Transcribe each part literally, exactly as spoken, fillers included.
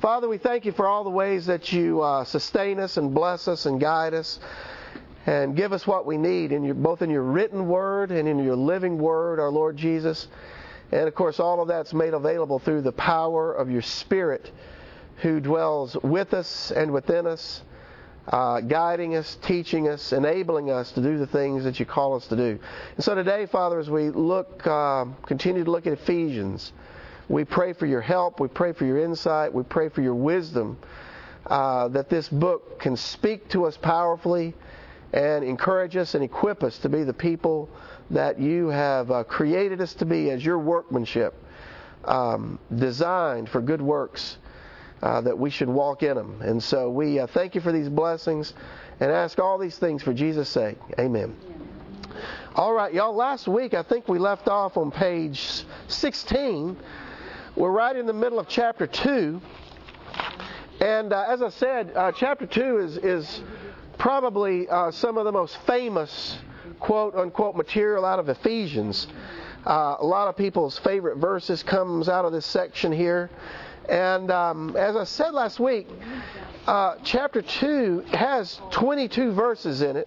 Father, we thank you for all the ways that you uh, sustain us and bless us and guide us and give us what we need, in your, both in your written word and in your living word, our Lord Jesus. And, of course, all of that's made available through the power of your Spirit who dwells with us and within us, uh, guiding us, teaching us, enabling us to do the things that you call us to do. And so today, Father, as we look, uh, continue to look at Ephesians, we pray for your help, we pray for your insight, we pray for your wisdom, uh, that this book can speak to us powerfully and encourage us and equip us to be the people that you have uh, created us to be as your workmanship, um, designed for good works, uh, that we should walk in them. And so we uh, thank you for these blessings and ask all these things for Jesus' sake. Amen. All right, y'all, last week I think we left off on page sixteen. We're right in the middle of chapter two. And uh, as I said, uh, chapter two is, is probably uh, some of the most famous quote-unquote material out of Ephesians. Uh, a lot of people's favorite verses comes out of this section here. And um, as I said last week, uh, chapter two has twenty-two verses in it.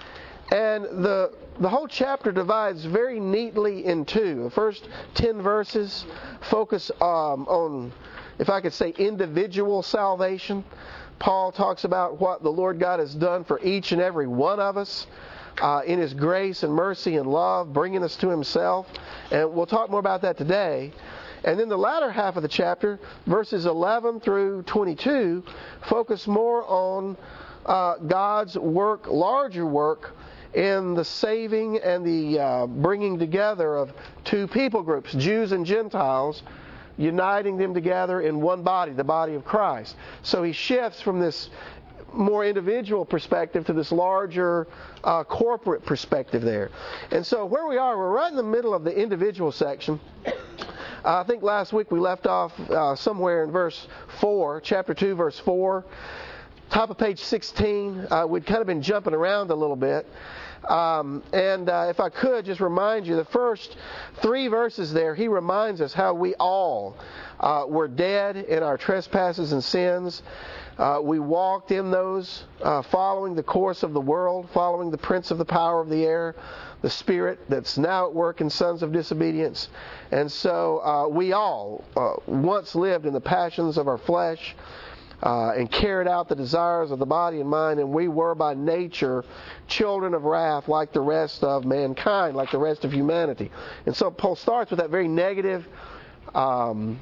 And the the whole chapter divides very neatly in two. The first ten verses focus um, on, if I could say, individual salvation. Paul talks about what the Lord God has done for each and every one of us uh, in His grace and mercy and love, bringing us to Himself. And we'll talk more about that today. And then the latter half of the chapter, verses eleven through twenty-two, focus more on uh, God's work, larger work, in the saving and the uh, bringing together of two people groups, Jews and Gentiles, uniting them together in one body, the body of Christ. So he shifts from this more individual perspective to this larger uh, corporate perspective there. And so where we are, we're right in the middle of the individual section. Uh, I think last week we left off uh, somewhere in verse four, chapter two, verse four. Top of page sixteen, uh, we'd kind of been jumping around a little bit. Um, and uh, if I could just remind you, the first three verses there, he reminds us how we all uh, were dead in our trespasses and sins. Uh, we walked in those, uh, following the course of the world, following the prince of the power of the air, the spirit that's now at work in sons of disobedience. And so uh, we all uh, once lived in the passions of our flesh, Uh, and carried out the desires of the body and mind, and we were by nature children of wrath like the rest of mankind, like the rest of humanity. And so Paul starts with that very negative um,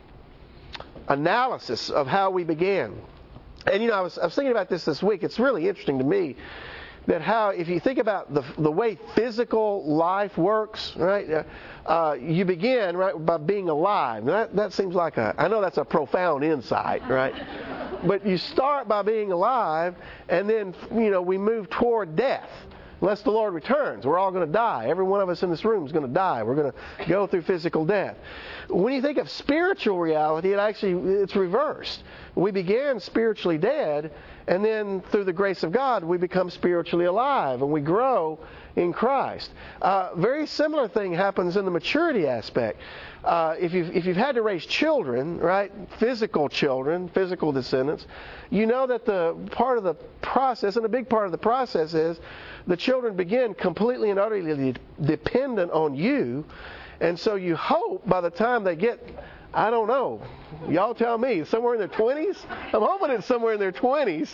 analysis of how we began. And you know, I was, I was thinking about this this week. It's really interesting to me that how, if you think about the the way physical life works, right? Uh, you begin right by being alive. That that seems like a, I know that's a profound insight, right? But you start by being alive, and then, you know, we move toward death. Unless the Lord returns, we're all going to die. Every one of us in this room is going to die. We're going to go through physical death. When you think of spiritual reality, it actually, it's reversed. We began spiritually dead, and then through the grace of God, we become spiritually alive, and we grow in Christ. Uh, very similar thing happens in the maturity aspect. Uh, if you've, if you've had to raise children, right, physical children, physical descendants, you know that the part of the process, and a big part of the process is, the children begin completely and utterly dependent on you, and so you hope by the time they get, I don't know, y'all tell me, somewhere in their twenties? I'm hoping it's somewhere in their twenties.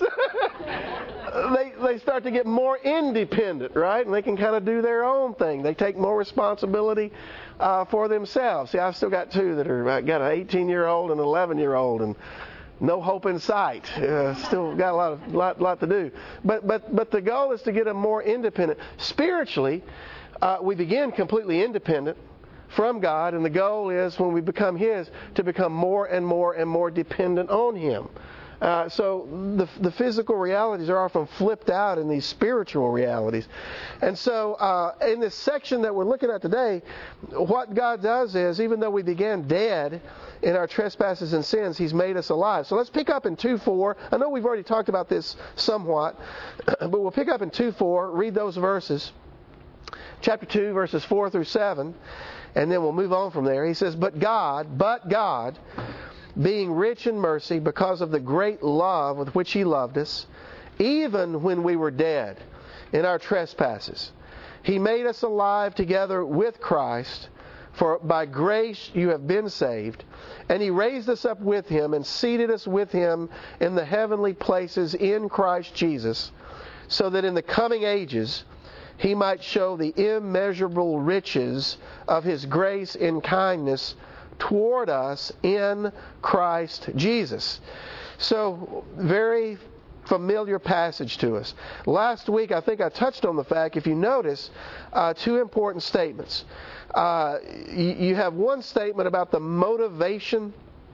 they they start to get more independent, right? And they can kind of do their own thing. They take more responsibility uh, for themselves. See, I've still got two that are, I got an eighteen-year-old and an eleven-year-old, and no hope in sight. Uh, still got a lot of lot lot to do. But but but the goal is to get them more independent. Spiritually, uh, we begin completely independent from God, and the goal is, when we become His, to become more and more and more dependent on Him. Uh, so the the physical realities are often flipped out in these spiritual realities. And so uh, in this section that we're looking at today, what God does is, even though we began dead in our trespasses and sins, He's made us alive. So let's pick up in two four. I know we've already talked about this somewhat, but we'll pick up in two four, read those verses. Chapter two, verses four through seven, and then we'll move on from there. He says, But God, but God, being rich in mercy because of the great love with which He loved us, even when we were dead in our trespasses. He made us alive together with Christ, for by grace you have been saved, and He raised us up with Him and seated us with Him in the heavenly places in Christ Jesus, so that in the coming ages He might show the immeasurable riches of His grace and kindness toward us in Christ Jesus. So, very familiar passage to us. Last week, I think I touched on the fact, if you notice, uh, two important statements. Uh, you, you have one statement about the motivation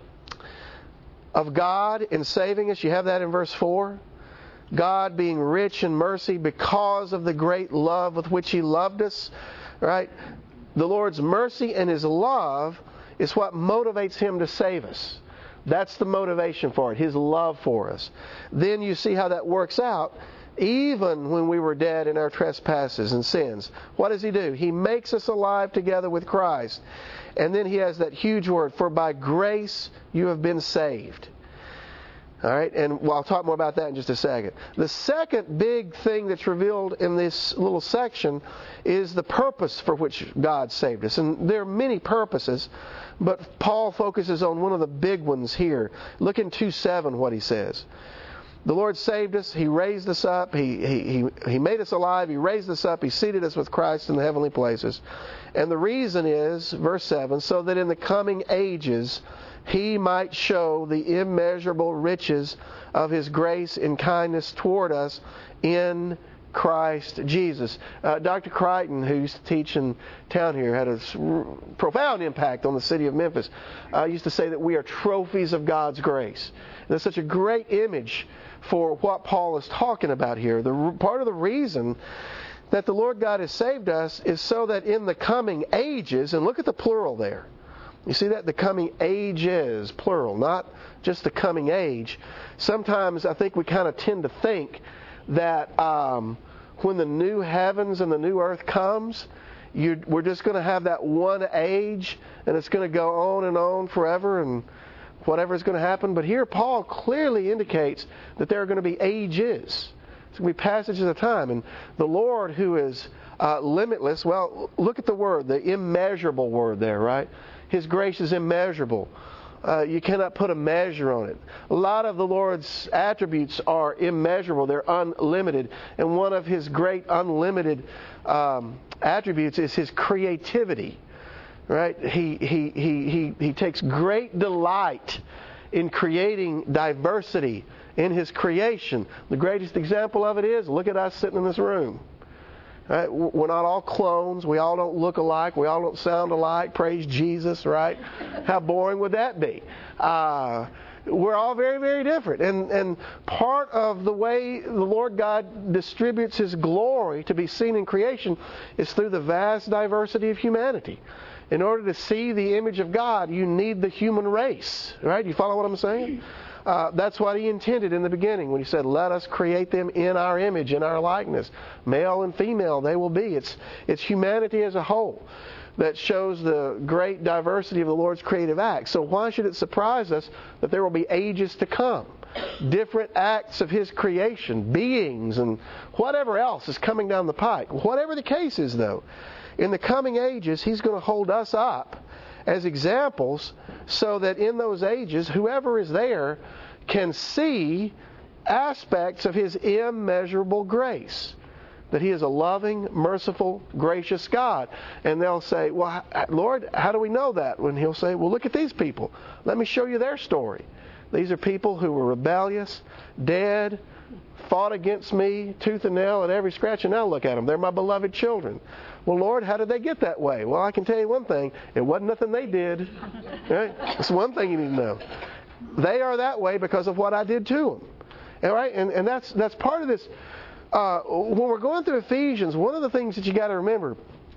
of God in saving us. You have that in verse four. God being rich in mercy because of the great love with which He loved us. Right? The Lord's mercy and His love is what motivates Him to save us. That's the motivation for it, His love for us. Then you see how that works out. Even when we were dead in our trespasses and sins, what does He do? He makes us alive together with Christ. And then He has that huge word, for by grace you have been saved. All right, and well, I'll talk more about that in just a second. The second big thing that's revealed in this little section is the purpose for which God saved us. And there are many purposes, but Paul focuses on one of the big ones here. Look in two seven what he says. The Lord saved us. He raised us up. He, he, he, he made us alive. He raised us up. He seated us with Christ in the heavenly places. And the reason is, verse seven, so that in the coming ages He might show the immeasurable riches of His grace and kindness toward us in Christ Jesus. Uh, Doctor Crichton, who used to teach in town here, had a profound impact on the city of Memphis. Uh, used to say that we are trophies of God's grace. And that's such a great image for what Paul is talking about here. The part of the reason that the Lord God has saved us is so that in the coming ages, and look at the plural there. You see that? The coming ages, plural, not just the coming age. Sometimes I think we kind of tend to think that um, when the new heavens and the new earth comes, you, we're just going to have that one age, and it's going to go on and on forever, and whatever is going to happen. But here Paul clearly indicates that there are going to be ages. It's going to be passages of time. And the Lord, who is uh, limitless, well, look at the word, the immeasurable word there, right? His grace is immeasurable. Uh, you cannot put a measure on it. A lot of the Lord's attributes are immeasurable. They're unlimited. And one of His great unlimited um, attributes is His creativity. Right? He, he, he, he, he takes great delight in creating diversity in His creation. The greatest example of it is, look at us sitting in this room. Right? We're not all clones. We all don't look alike. We all don't sound alike. Praise Jesus, right? How boring would that be? Uh, we're all very, very different. And, and part of the way the Lord God distributes His glory to be seen in creation is through the vast diversity of humanity. In order to see the image of God, you need the human race. Right? You follow what I'm saying? Uh, that's what He intended in the beginning when He said, let us create them in our image, in our likeness. Male and female they will be. It's, it's humanity as a whole that shows the great diversity of the Lord's creative acts. So why should it surprise us that there will be ages to come? Different acts of His creation, beings, and whatever else is coming down the pike. Whatever the case is, though, in the coming ages, He's going to hold us up as examples so that in those ages, whoever is there can see aspects of His immeasurable grace. That He is a loving, merciful, gracious God. And they'll say, well, Lord, how do we know that? When He'll say, well, look at these people. Let me show you their story. These are people who were rebellious, dead, fought against me, tooth and nail, and every scratch, and now look at them. They're my beloved children. Well, Lord, how did they get that way? Well, I can tell you one thing. It wasn't nothing they did. Right? That's one thing you need to know. They are that way because of what I did to them. All right? And, and that's, that's part of this. Uh, when we're going through Ephesians, one of the things that you got to remember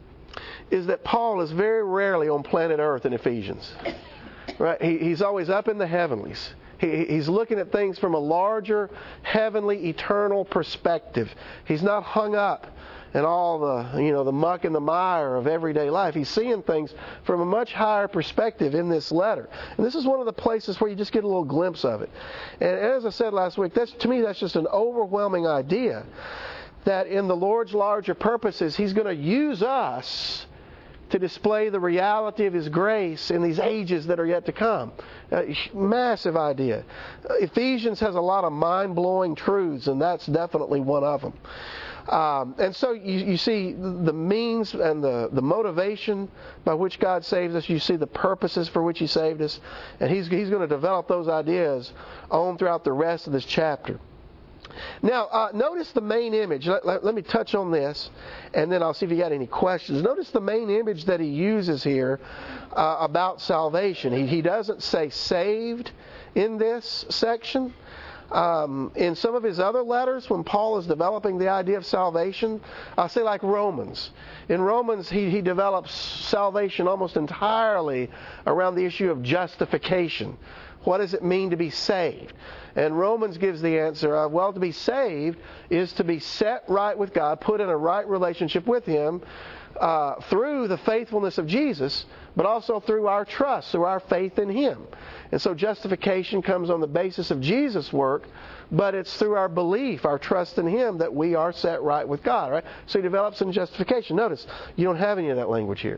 is that Paul is very rarely on planet Earth in Ephesians. Right? He, he's always up in the heavenlies. He, he's looking at things from a larger, heavenly, eternal perspective. He's not hung up and all the, you know, the muck and the mire of everyday life. He's seeing things from a much higher perspective in this letter. And this is one of the places where you just get a little glimpse of it. And as I said last week, that's, to me, that's just an overwhelming idea that in the Lord's larger purposes, He's going to use us to display the reality of His grace in these ages that are yet to come. Uh, massive idea. Uh, Ephesians has a lot of mind-blowing truths, and that's definitely one of them. Um, and so you, you see the means and the, the motivation by which God saves us. You see the purposes for which He saved us. And He's, he's going to develop those ideas on throughout the rest of this chapter. Now, uh, notice the main image. Let, let, let me touch on this, and then I'll see if you got any questions. Notice the main image that he uses here uh, about salvation. He, he doesn't say saved in this section. Um, in some of his other letters, when Paul is developing the idea of salvation, I'll say like Romans. In Romans, he, he develops salvation almost entirely around the issue of justification. What does it mean to be saved? And Romans gives the answer of, well, to be saved is to be set right with God, put in a right relationship with Him uh, through the faithfulness of Jesus, but also through our trust, through our faith in Him. And so justification comes on the basis of Jesus' work, but it's through our belief, our trust in Him, that we are set right with God. Right? So he develops in justification. Notice, you don't have any of that language here.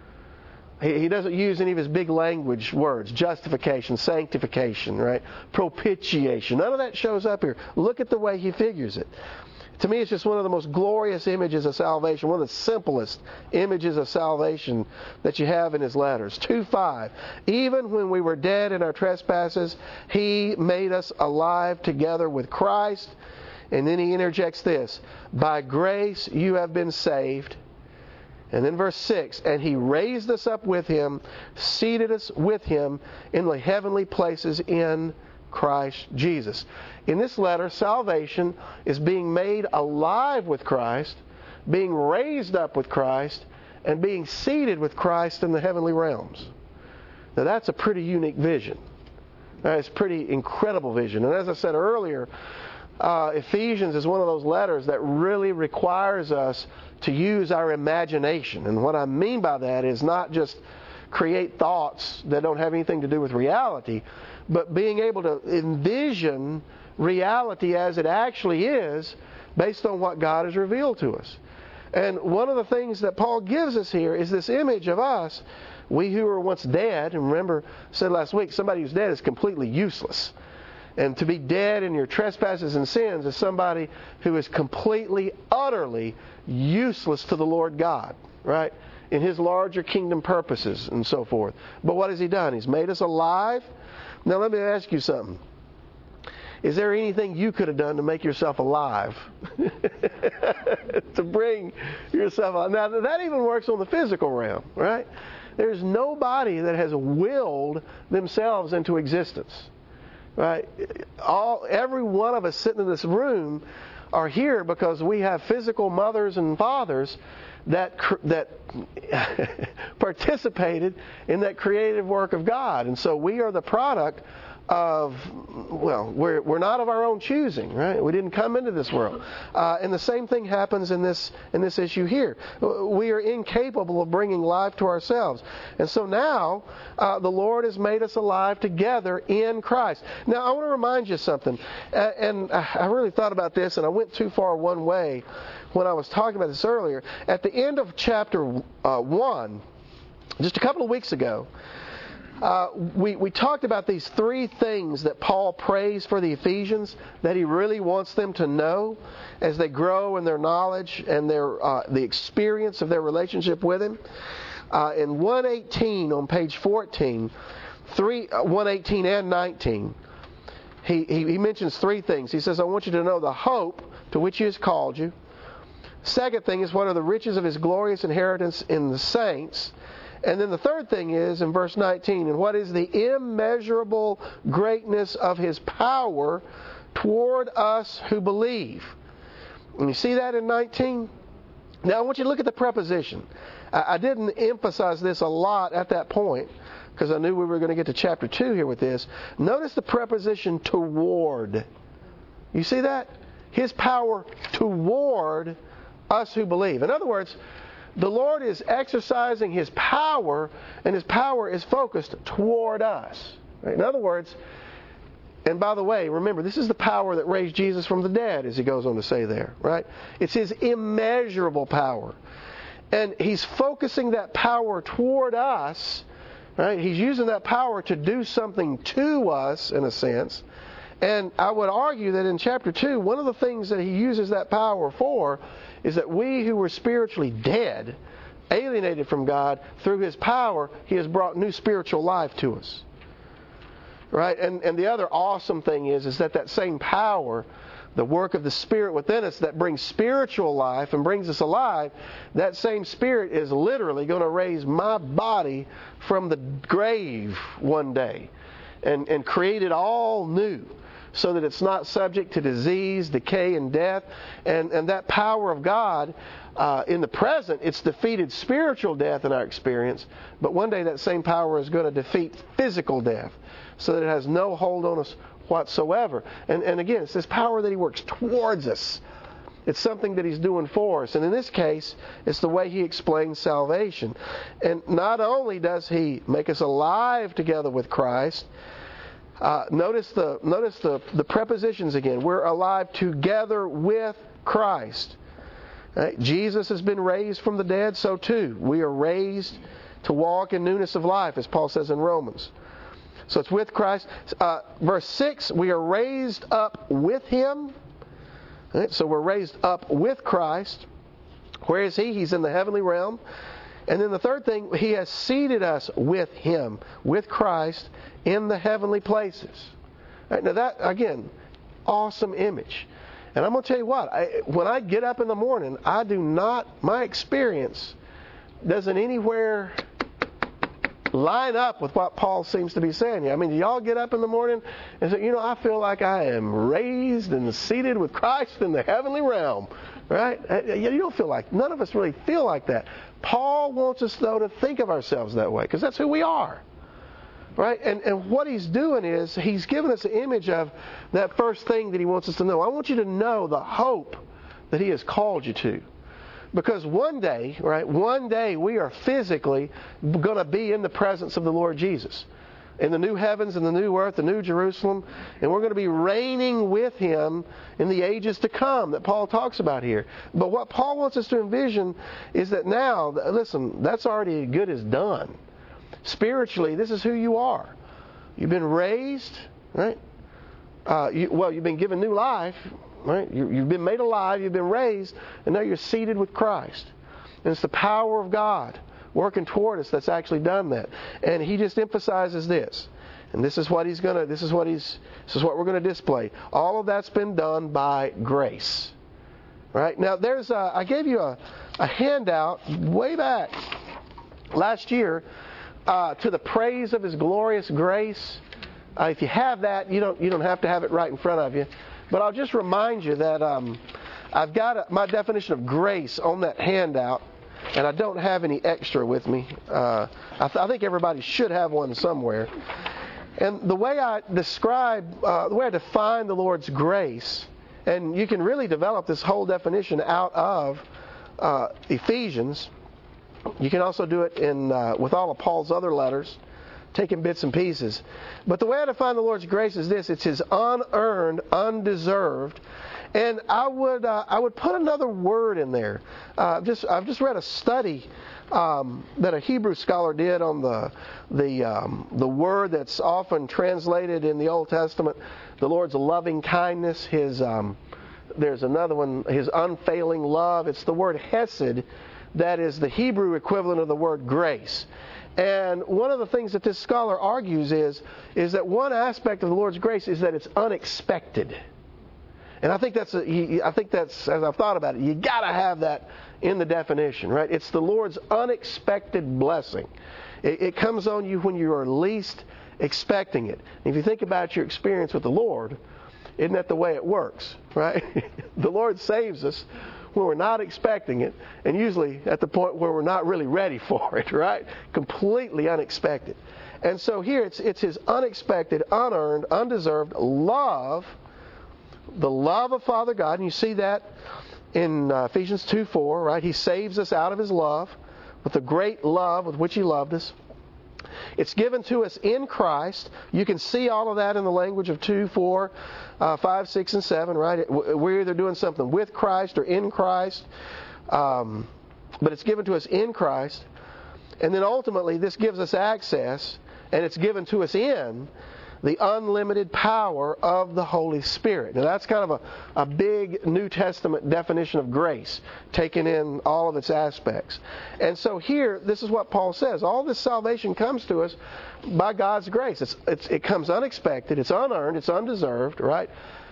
He doesn't use any of his big language words, justification, sanctification, right? Propitiation. None of that shows up here. Look at the way he figures it. To me, it's just one of the most glorious images of salvation, one of the simplest images of salvation that you have in his letters. two five. Even when we were dead in our trespasses, He made us alive together with Christ. And then he interjects this, by grace you have been saved. And then verse six, and He raised us up with Him, seated us with Him in the heavenly places in Christ Jesus. In this letter, salvation is being made alive with Christ, being raised up with Christ, and being seated with Christ in the heavenly realms. Now that's a pretty unique vision. That's a pretty incredible vision. And as I said earlier, Uh, Ephesians is one of those letters that really requires us to use our imagination. And what I mean by that is not just create thoughts that don't have anything to do with reality, but being able to envision reality as it actually is based on what God has revealed to us. And one of the things that Paul gives us here is this image of us, we who were once dead. And remember, I said last week, somebody who's dead is completely useless. And to be dead in your trespasses and sins is somebody who is completely, utterly useless to the Lord God, right? In His larger kingdom purposes and so forth. But what has He done? He's made us alive. Now let me ask you something. Is there anything you could have done to make yourself alive? To bring yourself alive. Now that even works on the physical realm, right? There's nobody that has willed themselves into existence. Right? All, every one of us sitting in this room are here because we have physical mothers and fathers that that participated in that creative work of God. And so we are the product of, well, we're, we're not of our own choosing, right? We didn't come into this world. Uh, and the same thing happens in this in this issue here. We are incapable of bringing life to ourselves. And so now, uh, the Lord has made us alive together in Christ. Now, I want to remind you something. Uh, and I really thought about this, and I went too far one way when I was talking about this earlier. At the end of chapter uh, one, just a couple of weeks ago, Uh, we, we talked about these three things that Paul prays for the Ephesians that he really wants them to know as they grow in their knowledge and their uh, the experience of their relationship with Him. Uh, in one eighteen on page fourteen, three, uh, one eighteen and nineteen, he, he, he mentions three things. He says, I want you to know the hope to which He has called you. Second thing is, what are the riches of His glorious inheritance in the saints? And then the third thing is, in verse nineteen, and what is the immeasurable greatness of His power toward us who believe? And you see that in nineteen? Now I want you to look at the preposition. I didn't emphasize this a lot at that point because I knew we were going to get to chapter two here with this. Notice the preposition toward. You see that? His power toward us who believe. In other words, the Lord is exercising His power, and His power is focused toward us. Right? In other words, and by the way, remember, this is the power that raised Jesus from the dead, as he goes on to say there, right? It's His immeasurable power. And He's focusing that power toward us, right? He's using that power to do something to us, in a sense. And I would argue that in chapter two, one of the things that He uses that power for is that we who were spiritually dead, alienated from God, through His power, He has brought new spiritual life to us. Right? And and the other awesome thing is, is that that same power, the work of the Spirit within us that brings spiritual life and brings us alive, that same Spirit is literally going to raise my body from the grave one day and, and create it all new, so that it's not subject to disease, decay, and death. And, and that power of God, uh, in the present, it's defeated spiritual death in our experience, but one day that same power is going to defeat physical death, so that it has no hold on us whatsoever. And, and again, it's this power that He works towards us. It's something that He's doing for us. And in this case, it's the way He explains salvation. And not only does He make us alive together with Christ, Uh, notice the notice the, the prepositions again. We're alive together with Christ. Right? Jesus has been raised from the dead, so too we are raised to walk in newness of life, as Paul says in Romans. So it's with Christ. Uh, verse six, we are raised up with Him. Right? So we're raised up with Christ. Where is He? He's in the heavenly realm. And then the third thing, He has seated us with Him, with Christ, in the heavenly places. Right, now that, again, awesome image. And I'm going to tell you what, I, when I get up in the morning, I do not, my experience doesn't anywhere line up with what Paul seems to be saying here. I mean, do y'all get up in the morning and say, you know, I feel like I am raised and seated with Christ in the heavenly realm, right? You don't feel like, none of us really feel like that. Paul wants us, though, to think of ourselves that way, because that's who we are, right? And and what he's doing is he's giving us an image of that first thing that he wants us to know. I want you to know the hope that He has called you to. Because one day, right, one day we are physically going to be in the presence of the Lord Jesus, in the new heavens and the new earth, the new Jerusalem, and we're going to be reigning with Him in the ages to come that Paul talks about here. But what Paul wants us to envision is that now, listen, that's already good as done. Spiritually, this is who you are. You've been raised, right? Uh, you, well, you've been given new life, right? You, you've been made alive, you've been raised, and now you're seated with Christ. And it's the power of God working toward us that's actually done that. And he just emphasizes this. And this is what he's gonna this is what he's this is what we're gonna display. All of that's been done by grace. Right? Now there's a, I gave you a, a handout way back last year uh, to the praise of his glorious grace. Uh, if you have that, you don't you don't have to have it right in front of you. But I'll just remind you that um, I've got a, my definition of grace on that handout. And I don't have any extra with me. Uh, I, th- I think everybody should have one somewhere. And the way I describe, uh, the way I define the Lord's grace, and you can really develop this whole definition out of uh, Ephesians. You can also do it in uh, with all of Paul's other letters, taking bits and pieces. But the way I define the Lord's grace is this: it's His unearned, undeserved. And I would uh, I would put another word in there. Uh, just I've just read a study um, that a Hebrew scholar did on the the um, the word that's often translated in the Old Testament, the Lord's loving kindness. His um, there's another one, His unfailing love. It's the word hesed that is the Hebrew equivalent of the word grace. And one of the things that this scholar argues is is that one aspect of the Lord's grace is that it's unexpected. And I think that's, a, I think that's, as I've thought about it, you got to have that in the definition, right? It's the Lord's unexpected blessing. It, it comes on you when you are least expecting it. And if you think about your experience with the Lord, isn't that the way it works, right? The Lord saves us when we're not expecting it, and usually at the point where we're not really ready for it, right? Completely unexpected. And so here it's it's His unexpected, unearned, undeserved love. The love of Father God, and you see that in uh, Ephesians two four, right? He saves us out of His love, with the great love with which He loved us. It's given to us in Christ. You can see all of that in the language of two, four, uh, five, six, and seven, right? We're either doing something with Christ or in Christ. Um, but it's given to us in Christ. And then ultimately, this gives us access, and it's given to us in the unlimited power of the Holy Spirit. Now that's kind of a, a big New Testament definition of grace, taking in all of its aspects. And so here, this is what Paul says. All this salvation comes to us by God's grace. It's, it's, it comes unexpected, it's unearned, it's undeserved, right?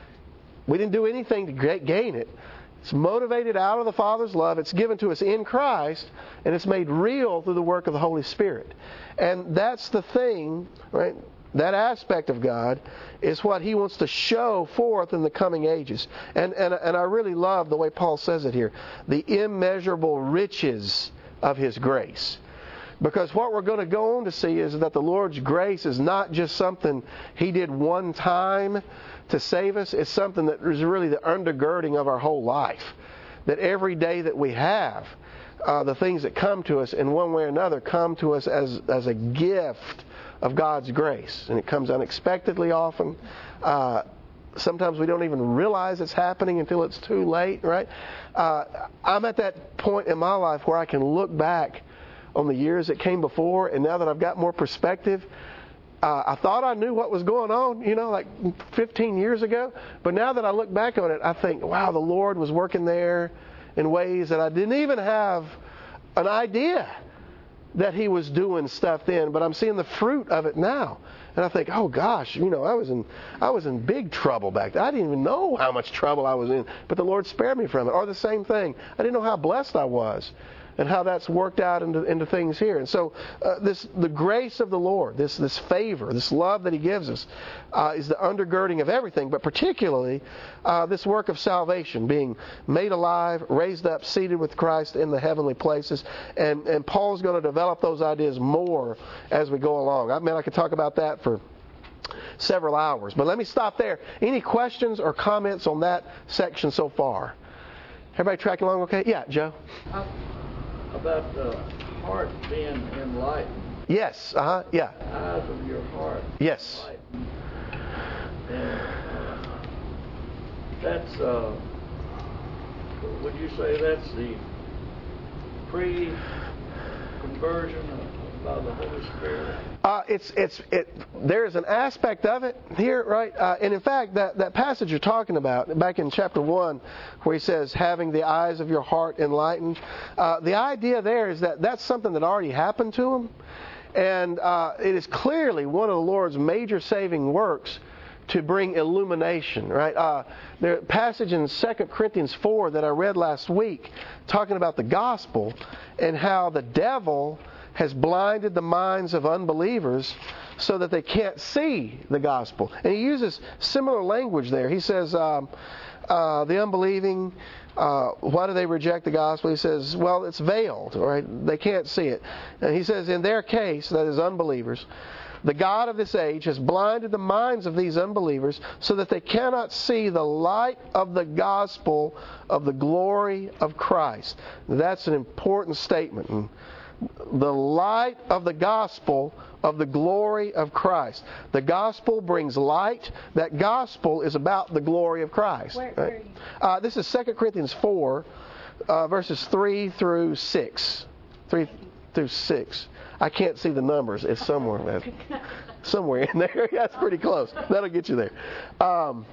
We didn't do anything to gain it. It's motivated out of the Father's love. It's given to us in Christ, and it's made real through the work of the Holy Spirit. And that's the thing, right? That aspect of God is what He wants to show forth in the coming ages. And, and, and I really love the way Paul says it here. The immeasurable riches of His grace. Because what we're going to go on to see is that the Lord's grace is not just something He did one time to save us. It's something that is really the undergirding of our whole life. That every day that we have, uh, the things that come to us in one way or another come to us as, as a gift of God's grace. And it comes unexpectedly often. Uh, sometimes we don't even realize it's happening until it's too late, right? Uh, I'm at that point in my life where I can look back on the years that came before, and now that I've got more perspective, uh, I thought I knew what was going on, you know, like fifteen years ago. But now that I look back on it, I think, wow, the Lord was working there in ways that I didn't even have an idea that He was doing stuff then, but I'm seeing the fruit of it now. And I think, oh gosh, you know, I was in I was in big trouble back then. I didn't even know how much trouble I was in, but the Lord spared me from it. Or the same thing, I didn't know how blessed I was and how that's worked out into, into things here. And so uh, this the grace of the Lord, this this favor, this love that He gives us, uh, is the undergirding of everything, but particularly uh, this work of salvation, being made alive, raised up, seated with Christ in the heavenly places. And, and Paul's going to develop those ideas more as we go along. I mean, I could talk about that for several hours, but let me stop there. Any questions or comments on that section so far? Everybody tracking along okay? Yeah, Joe? Uh, About the heart being enlightened. Yes, uh-huh, yeah. The eyes of your heart. Yes. Enlightened. And uh, that's, uh, would you say that's the pre-conversion by the Holy Spirit? Uh, it's it's it. There's an aspect of it here, right? Uh, and in fact, that, that passage you're talking about, back in chapter one, where he says, having the eyes of your heart enlightened, uh, the idea there is that that's something that already happened to him. And uh, it is clearly one of the Lord's major saving works to bring illumination, right? Uh, there's a passage in Second Corinthians four that I read last week talking about the gospel and how the devil has blinded the minds of unbelievers so that they can't see the gospel. And he uses similar language there. He says, um, uh, the unbelieving, uh, why do they reject the gospel? He says, well, it's veiled, right? They can't see it. And he says, in their case, that is unbelievers, the God of this age has blinded the minds of these unbelievers so that they cannot see the light of the gospel of the glory of Christ. That's an important statement. And the light of the gospel of the glory of Christ. The gospel brings light. That gospel is about the glory of Christ. Where, right? where are you? Uh, this is Second Corinthians four, uh, verses three through six. three through six. I can't see the numbers. It's somewhere, somewhere in there. That's pretty close. That'll get you there. Um,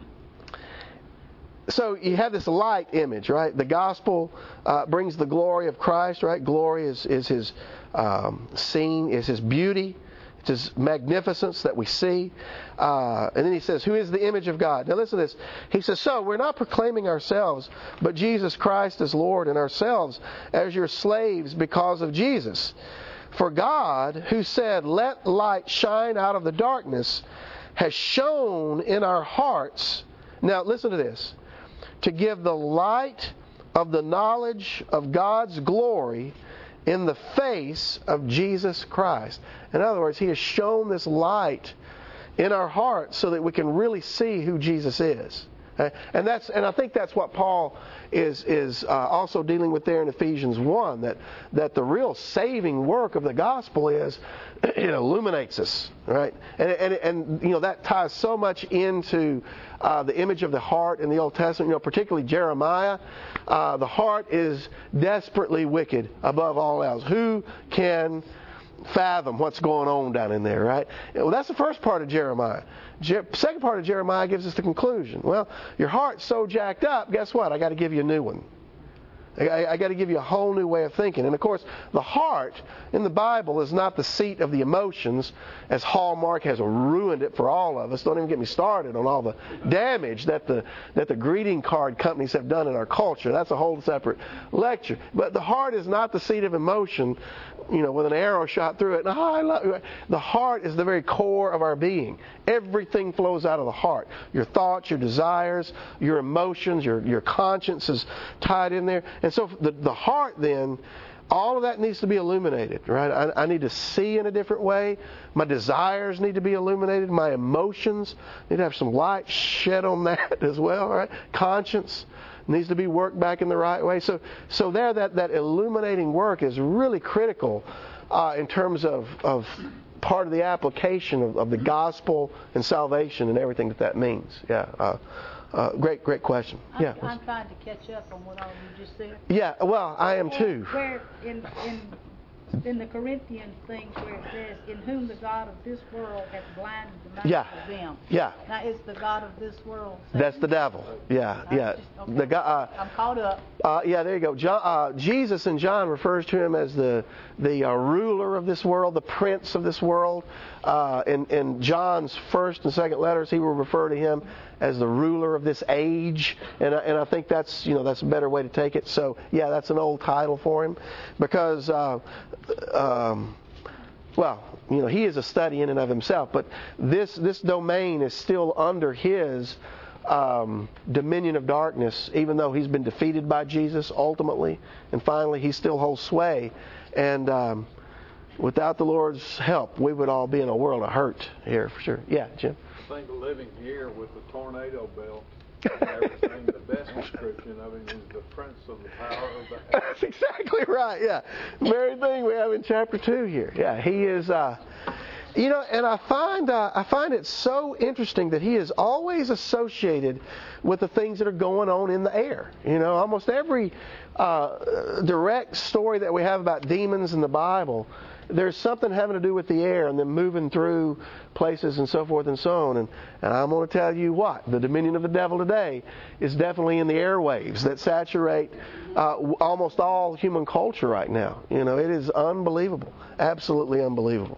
So you have this light image, right? The gospel uh, brings the glory of Christ, right? Glory is, is His um, seen, is His beauty. It's His magnificence that we see. Uh, and then he says, who is the image of God? Now listen to this. He says, so we're not proclaiming ourselves, but Jesus Christ as Lord, and ourselves as your slaves because of Jesus. For God, who said, let light shine out of the darkness, has shone in our hearts. Now listen to this. To give the light of the knowledge of God's glory in the face of Jesus Christ. In other words, He has shown this light in our hearts so that we can really see who Jesus is. Uh, and that's and I think that's what Paul is is uh, also dealing with there in Ephesians one, that that the real saving work of the gospel is it illuminates us, right? And and and you know that ties so much into uh, the image of the heart in the Old Testament. You know, particularly Jeremiah, uh, the heart is desperately wicked above all else. Who can fathom what's going on down in there, right? Well, that's the first part of Jeremiah. Je- second part of Jeremiah gives us the conclusion. Well, your heart's so jacked up, guess what? I got to give you a new one. I, I got to give you a whole new way of thinking. And of course, the heart in the Bible is not the seat of the emotions, as Hallmark has ruined it for all of us. Don't even get me started on all the damage that the that the greeting card companies have done in our culture. That's a whole separate lecture. But the heart is not the seat of emotion, you know, with an arrow shot through it. And, oh, I love you. The heart is the very core of our being. Everything flows out of the heart. Your thoughts, your desires, your emotions, your your conscience is tied in there. And so the, the heart then, all of that needs to be illuminated, right? I, I need to see in a different way. My desires need to be illuminated. My emotions need to have some light shed on that as well, right? Conscience needs to be worked back in the right way. So so there, that, that illuminating work is really critical uh, in terms of, of part of the application of, of the gospel and salvation and everything that that means. Yeah. Uh, Uh, great, great question. I'm, yeah. I'm trying to catch up on what all you just said. Yeah, well, I am too. Where in in in the Corinthians things where it says, "In whom the God of this world hath blinded the minds Yeah. of them." Yeah. Now, is the God of this world Satan? That's the devil. Yeah, I'm yeah. just- okay. The God. Uh, I'm caught up. Uh, yeah, there you go. John, uh, Jesus in John refers to him as the the uh, ruler of this world, the prince of this world. Uh, in, in John's first and second letters, he will refer to him as the ruler of this age, and I, and I think that's you know that's a better way to take it. So yeah, that's an old title for him, because uh, um, well, you know, he is a study in and of himself, but this this domain is still under his Um, dominion of darkness, even though he's been defeated by Jesus ultimately, and finally he still holds sway. And um, without the Lord's help, we would all be in a world of hurt here for sure. Yeah, Jim? I think living here with the tornado belt and everything, the best description of him is the prince of the power of the air. That's exactly right, yeah. Very thing we have in chapter two here. Yeah, he is... Uh, You know, and I find uh, I find it so interesting that he is always associated with the things that are going on in the air. You know, almost every uh, direct story that we have about demons in the Bible, there's something having to do with the air and them moving through places and so forth and so on. And, and I'm going to tell you what, the dominion of the devil today is definitely in the airwaves that saturate uh, almost all human culture right now. You know, it is unbelievable, absolutely unbelievable.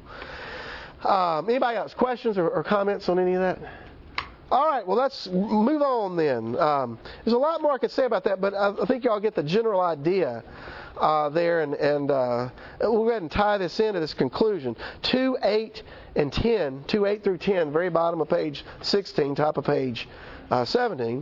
Um, anybody else? Questions or, or comments on any of that? All right, well, let's move on then. Um, there's a lot more I could say about that, but I, I think y'all get the general idea uh, there, and, and uh, we'll go ahead and tie this into this conclusion. two, eight, and ten, two, eight through ten, very bottom of page sixteen, top of page uh, seventeen.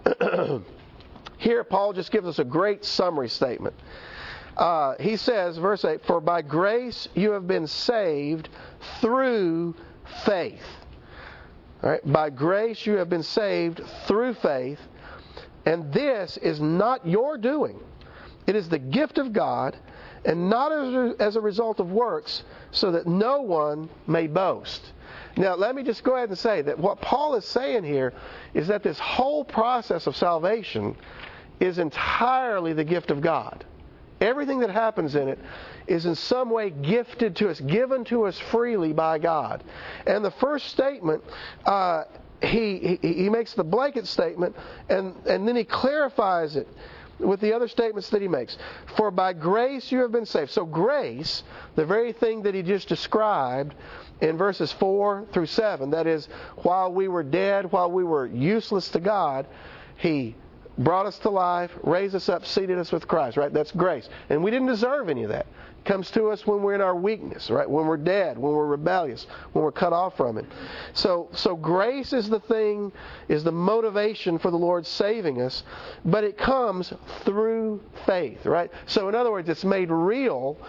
Here, Paul just gives us a great summary statement. Uh, he says, verse eight, "For by grace you have been saved through faith." All right, by grace you have been saved through faith, and this is not your doing. It is the gift of God, and not as a, as a result of works, so that no one may boast. Now, let me just go ahead and say that what Paul is saying here is that this whole process of salvation is entirely the gift of God. Everything that happens in it is in some way gifted to us, given to us freely by God. And the first statement, uh, he, he he makes the blanket statement, and, and then he clarifies it with the other statements that he makes. For by grace you have been saved. So grace, the very thing that he just described in verses four through seven, that is, while we were dead, while we were useless to God, he brought us to life, raised us up, seated us with Christ, right? That's grace. And we didn't deserve any of that. It comes to us when we're in our weakness, right? When we're dead, when we're rebellious, when we're cut off from it. So, so grace is the thing, is the motivation for the Lord saving us, but it comes through faith, right? So in other words, it's made real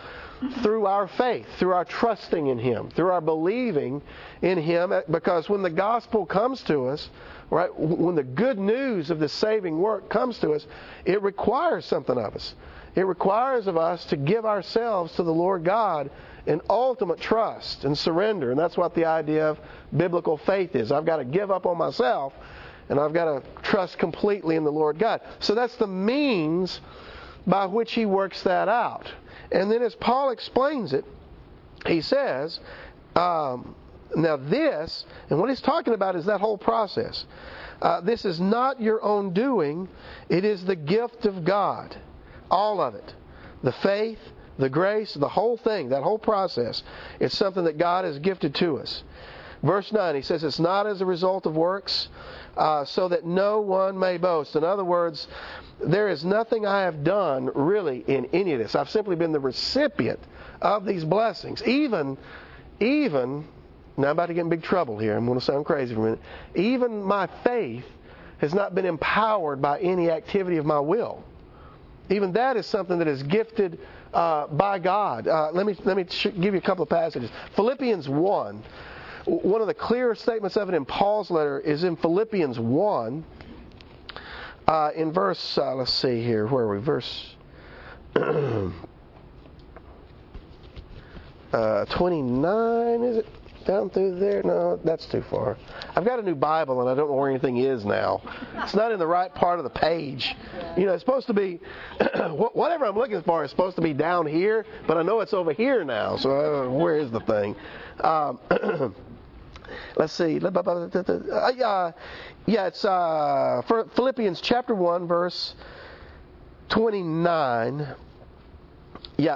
through our faith, through our trusting in Him, through our believing in Him. Because when the gospel comes to us, right, when the good news of the saving work comes to us, it requires something of us. It requires of us to give ourselves to the Lord God in ultimate trust and surrender. And that's what the idea of biblical faith is. I've got to give up on myself, and I've got to trust completely in the Lord God. So that's the means by which He works that out. And then as Paul explains it, he says, um, now this, and what he's talking about is that whole process. Uh, this is not your own doing. It is the gift of God. All of it. The faith, the grace, the whole thing, that whole process. It's something that God has gifted to us. Verse nine, he says, it's not as a result of works, uh, so that no one may boast. In other words, there is nothing I have done really in any of this. I've simply been the recipient of these blessings. Even, even, now I'm about to get in big trouble here. I'm going to sound crazy for a minute. Even my faith has not been empowered by any activity of my will. Even that is something that is gifted uh, by God. Uh, let me let me sh- give you a couple of passages. Philippians one. One of the clearer statements of it in Paul's letter is in Philippians one. Uh, in verse, uh, let's see here, where are we? Verse uh, twenty-nine, is it? Down through there? No, that's too far. I've got a new Bible and I don't know where anything is now. It's not in the right part of the page. You know, it's supposed to be, whatever I'm looking for is supposed to be down here, but I know it's over here now, so I don't know, where is the thing? Um, let's see. Uh, yeah, it's uh, Philippians chapter one, verse twenty-nine. Yeah.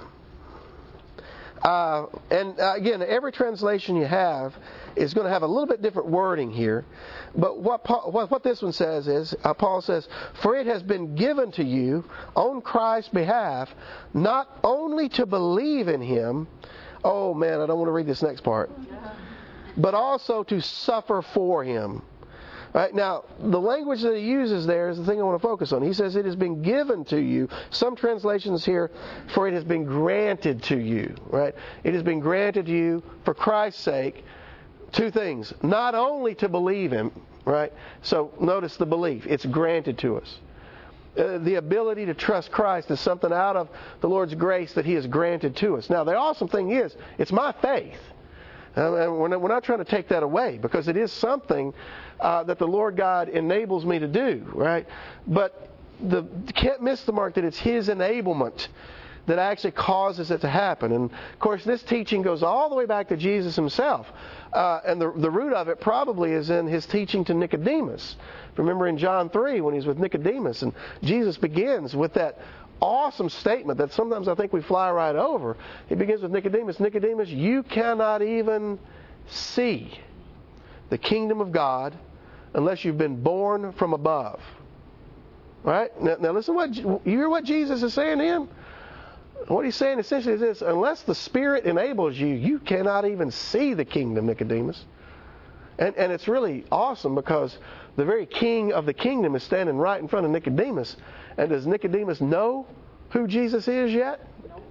Uh, and uh, again, every translation you have is going to have a little bit different wording here. But what Paul, what, what this one says is, uh, Paul says, for it has been given to you on Christ's behalf, not only to believe in Him, oh man, I don't want to read this next part, but also to suffer for Him. Right, now, the language that he uses there is the thing I want to focus on. He says it has been given to you. Some translations here, for it has been granted to you. Right? It has been granted to you for Christ's sake. Two things. Not only to believe Him, right? So notice the belief. It's granted to us. Uh, the ability to trust Christ is something out of the Lord's grace that He has granted to us. Now, the awesome thing is, it's my faith. And we're not, we're not trying to take that away, because it is something uh, that the Lord God enables me to do, right? But the can't miss the mark that it's His enablement that actually causes it to happen. And, of course, this teaching goes all the way back to Jesus Himself. Uh, and the, the root of it probably is in His teaching to Nicodemus. Remember in John three when He's with Nicodemus, and Jesus begins with that awesome statement that sometimes I think we fly right over. He begins with Nicodemus. Nicodemus, you cannot even see the kingdom of God unless you've been born from above. Right? Now, now listen, what you hear what Jesus is saying to him? What He's saying essentially is this: unless the Spirit enables you, you cannot even see the kingdom, Nicodemus. And, and it's really awesome because the very king of the kingdom is standing right in front of Nicodemus. And does Nicodemus know who Jesus is yet?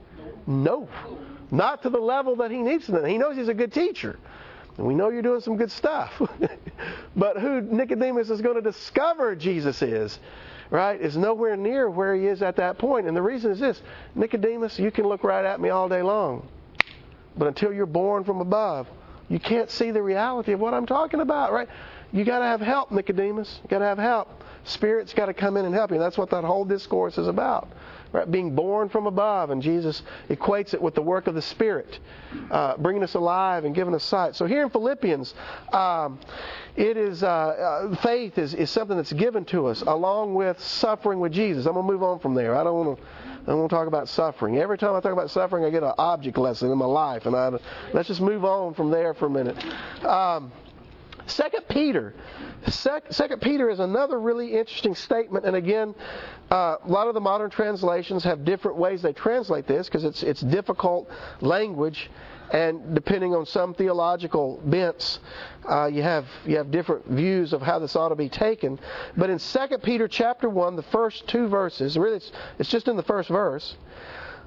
No. Not to the level that he needs to know. He knows he's a good teacher. And we know you're doing some good stuff. But who Nicodemus is going to discover Jesus is, right, is nowhere near where he is at that point. And the reason is this: Nicodemus, you can look right at me all day long, but until you're born from above, you can't see the reality of what I'm talking about, right? You got to have help, Nicodemus. You got to have help. Spirit's got to come in and help you. That's what that whole discourse is about, right? Being born from above, and Jesus equates it with the work of the Spirit, uh, bringing us alive and giving us sight. So here in Philippians, um, it is uh, uh, faith is, is something that's given to us along with suffering with Jesus. I'm going to move on from there. I don't want to. I don't want to talk about suffering. Every time I talk about suffering, I get an object lesson in my life, and I, let's just move on from there for a minute. Um, Second Peter. Second Peter is another really interesting statement, and again, uh, a lot of the modern translations have different ways they translate this because it's it's difficult language, and depending on some theological bents, uh, you have you have different views of how this ought to be taken. But in Second Peter chapter one, the first two verses, really it's, it's just in the first verse.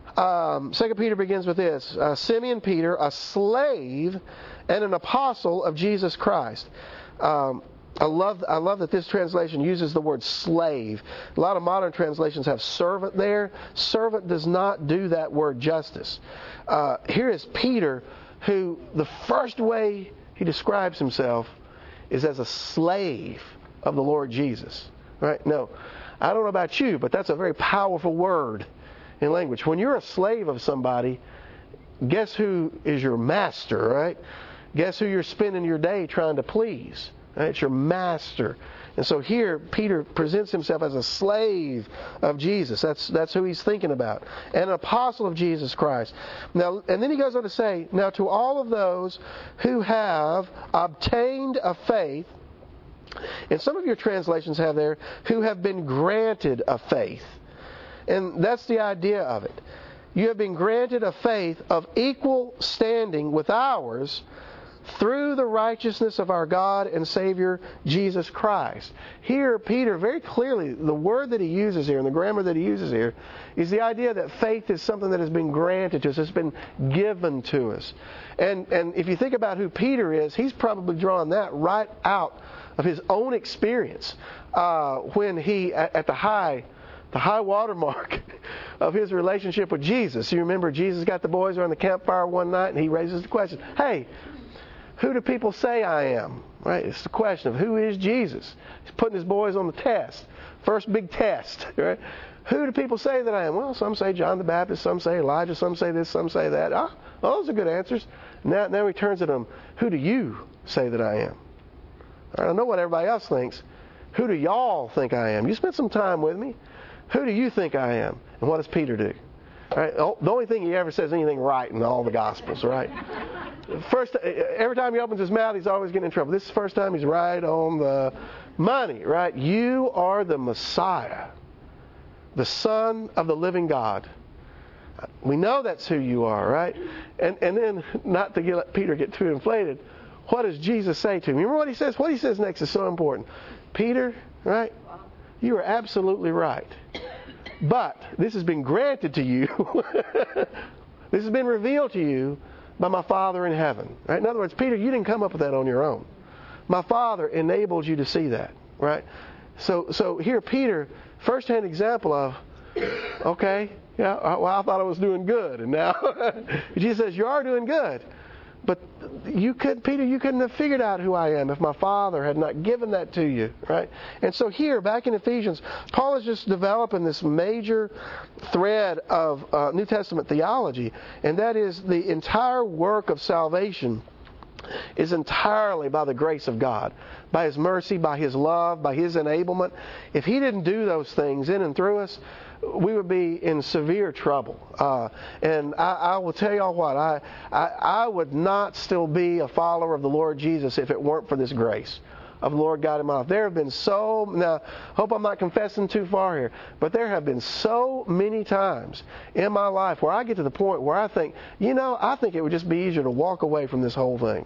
Um, Second Peter begins with this. Uh, Simeon Peter, a slave and an apostle of Jesus Christ. Um, I love I love that this translation uses the word slave. A lot of modern translations have servant there. Servant does not do that word justice. Uh, here is Peter, who the first way he describes himself is as a slave of the Lord Jesus. Right? No, I don't know about you, but that's a very powerful word in language. When you're a slave of somebody, guess who is your master, right? Guess who you're spending your day trying to please? Right? It's your master. And so here, Peter presents himself as a slave of Jesus. That's that's who he's thinking about. And an apostle of Jesus Christ. Now, and then he goes on to say, now to all of those who have obtained a faith, and some of your translations have there, who have been granted a faith. And that's the idea of it. You have been granted a faith of equal standing with ours through the righteousness of our God and Savior, Jesus Christ. Here, Peter, very clearly, the word that he uses here and the grammar that he uses here is the idea that faith is something that has been granted to us. It's been given to us. And, and if you think about who Peter is, he's probably drawn that right out of his own experience uh, when he, at, at the high The high water mark of his relationship with Jesus. You remember Jesus got the boys around the campfire one night and he raises the question, hey, who do people say I am? Right? It's the question of who is Jesus? He's putting his boys on the test. First big test. Right? Who do people say that I am? Well, some say John the Baptist, some say Elijah, some say this, some say that. Ah, well, those are good answers. Now, now he turns to them, who do you say that I am? All right, I know what everybody else thinks. Who do y'all think I am? You spent some time with me. Who do you think I am? And what does Peter do? Right? The only thing he ever says anything right in all the Gospels, right? First, every time he opens his mouth, he's always getting in trouble. This is the first time he's right on the money, right? You are the Messiah, the Son of the living God. We know that's who you are, right? And and then, not to get, let Peter get too inflated, what does Jesus say to him? Remember what he says? What he says next is so important. Peter, right? You are absolutely right. But this has been granted to you. This has been revealed to you by my Father in heaven. Right? In other words, Peter, you didn't come up with that on your own. My Father enabled you to see that. Right? So so here, Peter, first-hand example of, okay, yeah, well, I thought I was doing good. And now Jesus says, you are doing good. But you could, Peter, you couldn't have figured out who I am if my Father had not given that to you, right? And so here, back in Ephesians, Paul is just developing this major thread of uh, New Testament theology, and that is the entire work of salvation is entirely by the grace of God, by His mercy, by His love, by His enablement. If He didn't do those things in and through us, we would be in severe trouble. Uh, and I, I will tell y'all what, I, I I would not still be a follower of the Lord Jesus if it weren't for this grace of the Lord God in my life. There have been so, now, hope I'm not confessing too far here, but there have been so many times in my life where I get to the point where I think, you know, I think it would just be easier to walk away from this whole thing.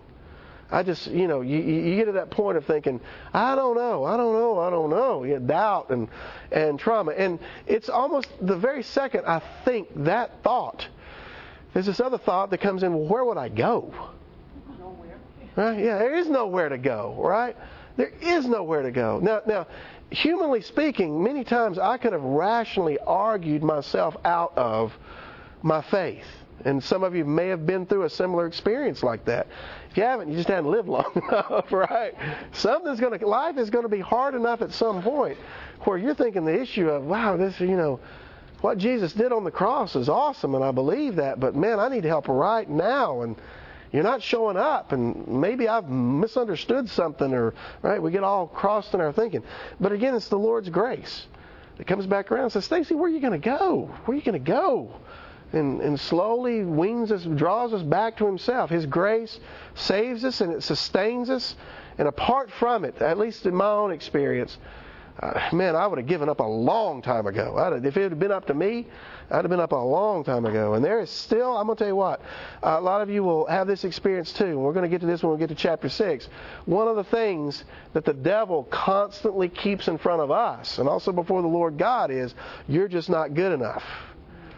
I just, you know, you, you get to that point of thinking, I don't know, I don't know, I don't know. You get doubt and, and trauma. And it's almost the very second I think that thought, there's this other thought that comes in, well, where would I go? Nowhere. Right? Yeah, there is nowhere to go, right? There is nowhere to go. Now, now, humanly speaking, many times I could have rationally argued myself out of my faith. And some of you may have been through a similar experience like that. If you haven't, you just haven't lived long enough, right? Something's going to, life is going to be hard enough at some point where you're thinking the issue of, wow, this, you know, what Jesus did on the cross is awesome, and I believe that, but man, I need help right now, and you're not showing up, and maybe I've misunderstood something, or, right, we get all crossed in our thinking. But again, it's the Lord's grace that comes back around and says, Stacy, where are you going to go? Where are you going to go? And, and slowly weans us, draws us back to Himself. His grace saves us and it sustains us. And apart from it, at least in my own experience, uh, man, I would have given up a long time ago. I'd have, if it had been up to me, I'd have been up a long time ago. And there is still, I'm going to tell you what, uh, a lot of you will have this experience too. And we're going to get to this when we get to chapter six. One of the things that the devil constantly keeps in front of us, and also before the Lord God, is you're just not good enough.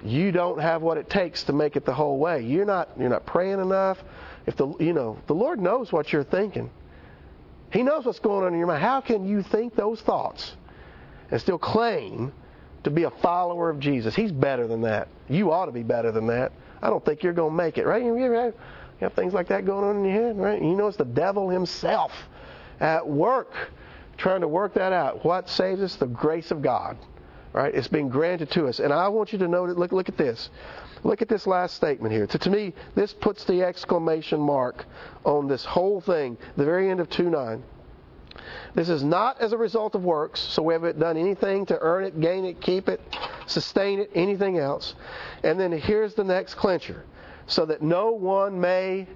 you don't have what it takes to make it the whole way. You're not you're not praying enough. If the you know the Lord knows what you're thinking. He knows what's going on in your mind. How can you think those thoughts and still claim to be a follower of Jesus? He's better than that. You ought to be better than that. I don't think you're going to make it, right? You ever have, you have things like that going on in your head, right? You know it's the devil himself at work trying to work that out. What saves us? The grace of God, right? It's been granted to us. And I want you to know that, look, look at this. Look at this last statement here. To, to me, this puts the exclamation mark on this whole thing, the very end of two nine. This is not as a result of works, so we haven't done anything to earn it, gain it, keep it, sustain it, anything else. And then here's the next clincher. So that no one may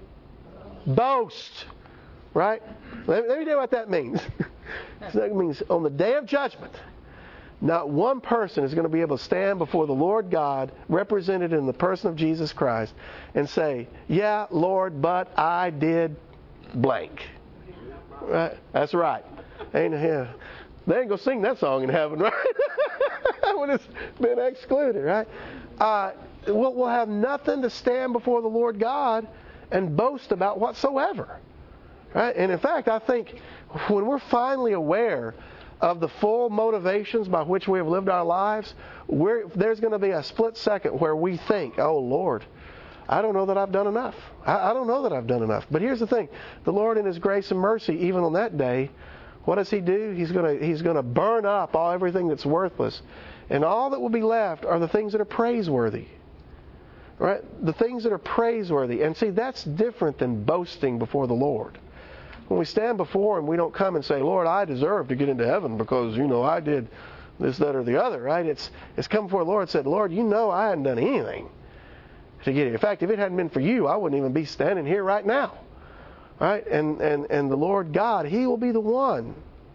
boast. Right? Let me, let me tell you what that means. That means on the day of judgment, not one person is going to be able to stand before the Lord God, represented in the person of Jesus Christ, and say, yeah, Lord, but I did blank. Right? That's right. Ain't yeah. They ain't going to sing that song in heaven, right? When it's been excluded, right? Uh, we'll, we'll have nothing to stand before the Lord God and boast about whatsoever. Right? And in fact, I think when we're finally aware of the full motivations by which we have lived our lives, we're, there's going to be a split second where we think, oh, Lord, I don't know that I've done enough. I, I don't know that I've done enough. But here's the thing. The Lord in His grace and mercy, even on that day, what does He do? He's going to He's going to burn up all everything that's worthless. And all that will be left are the things that are praiseworthy. Right? The things that are praiseworthy. And see, that's different than boasting before the Lord. When we stand before Him, we don't come and say, Lord, I deserve to get into heaven because, you know, I did this, that, or the other, right? It's it's come before the Lord and said, Lord, you know I hadn't done anything to get it. In fact, if it hadn't been for you, I wouldn't even be standing here right now. Right? And, and, and the Lord God, He will be the one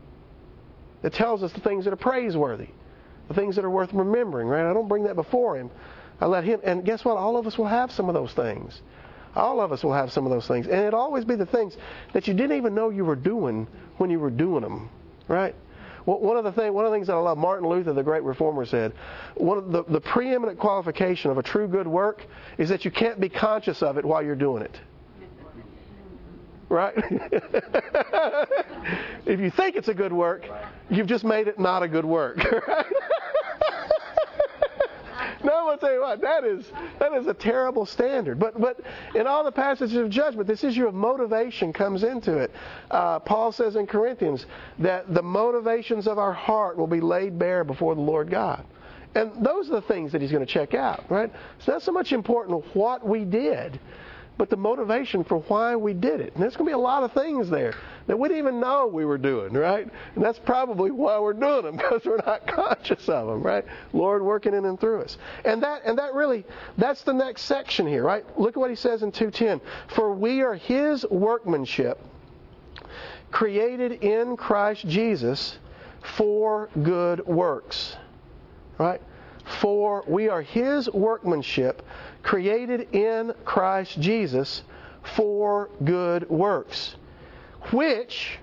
that tells us the things that are praiseworthy, the things that are worth remembering, right? I don't bring that before Him. I let Him, and guess what? All of us will have some of those things. All of us will have some of those things. And it'll always be the things that you didn't even know you were doing when you were doing them. Right? Well, one of the thing, one of the things that I love, Martin Luther, the great reformer, said, one of the, the preeminent qualification of a true good work is that you can't be conscious of it while you're doing it. Right? If you think it's a good work, you've just made it not a good work. Right? No, I'll tell you what, that is that is a terrible standard. But but in all the passages of judgment, this issue of motivation comes into it. Uh, Paul says in Corinthians that the motivations of our heart will be laid bare before the Lord God. And those are the things that He's going to check out, right? It's not so much important what we did, but the motivation for why we did it. And there's going to be a lot of things there that we didn't even know we were doing, right? And that's probably why we're doing them, because we're not conscious of them, right? Lord working in and through us. And that and that really, that's the next section here, right? Look at what he says in two ten. For we are His workmanship, created in Christ Jesus for good works, right? For we are His workmanship, created in Christ Jesus for good works, which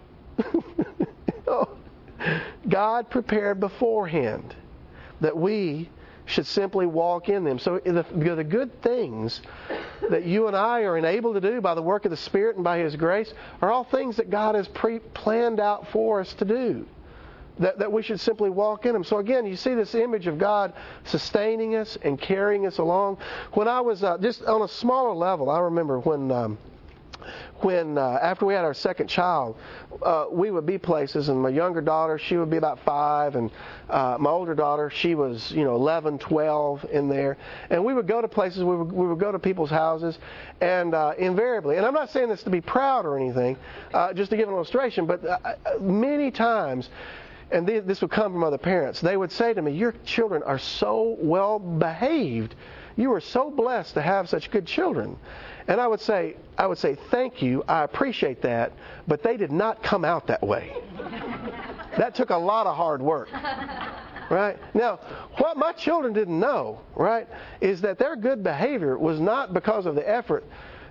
God prepared beforehand that we should simply walk in them. So the, the good things that you and I are enabled to do by the work of the Spirit and by His grace are all things that God has pre-planned out for us to do. That, that we should simply walk in them. So again, you see this image of God sustaining us and carrying us along. When I was uh, just on a smaller level, I remember when um, when uh, after we had our second child, uh, we would be places, and my younger daughter, she would be about five, and uh, my older daughter, she was, you know, eleven, twelve in there, and we would go to places, we would, we would go to people's houses, and uh, invariably, and I'm not saying this to be proud or anything, uh, just to give an illustration, but uh, many times, and this would come from other parents, they would say to me, your children are so well behaved. You are so blessed to have such good children. And I would say, I would say, thank you, I appreciate that, but they did not come out that way. That took a lot of hard work. Right? Now, what my children didn't know, right, is that their good behavior was not because of the effort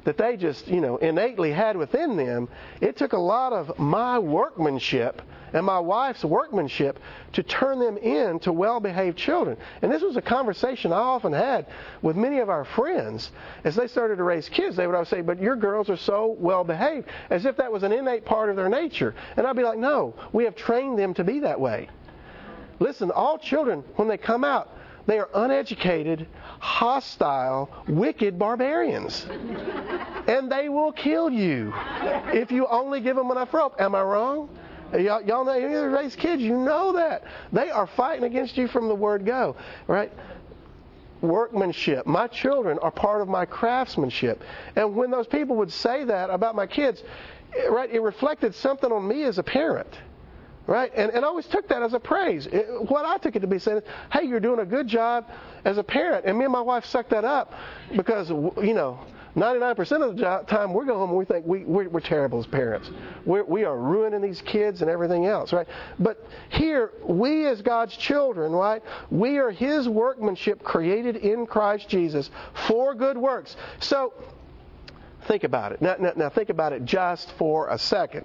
that they just, you know, innately had within them. It took a lot of my workmanship and my wife's workmanship to turn them into well-behaved children. And this was a conversation I often had with many of our friends. As they started to raise kids, they would always say, but your girls are so well-behaved, as if that was an innate part of their nature. And I'd be like, no, we have trained them to be that way. Listen, all children, when they come out, they are uneducated, hostile, wicked barbarians. And they will kill you if you only give them enough rope. Am I wrong? Y'all, y'all know, you raise kids, you know that. They are fighting against you from the word go, right? Workmanship. My children are part of my craftsmanship. And when those people would say that about my kids, right, it reflected something on me as a parent. Right? And, and I always took that as a praise. It, what I took it to be saying is, hey, you're doing a good job as a parent. And me and my wife sucked that up because, you know, ninety-nine percent of the time we go home and we think we, we're, we're terrible as parents. We're, we are ruining these kids and everything else, right? But here, we as God's children, right, we are His workmanship created in Christ Jesus for good works. So, think about it. Now, now, now think about it just for a second.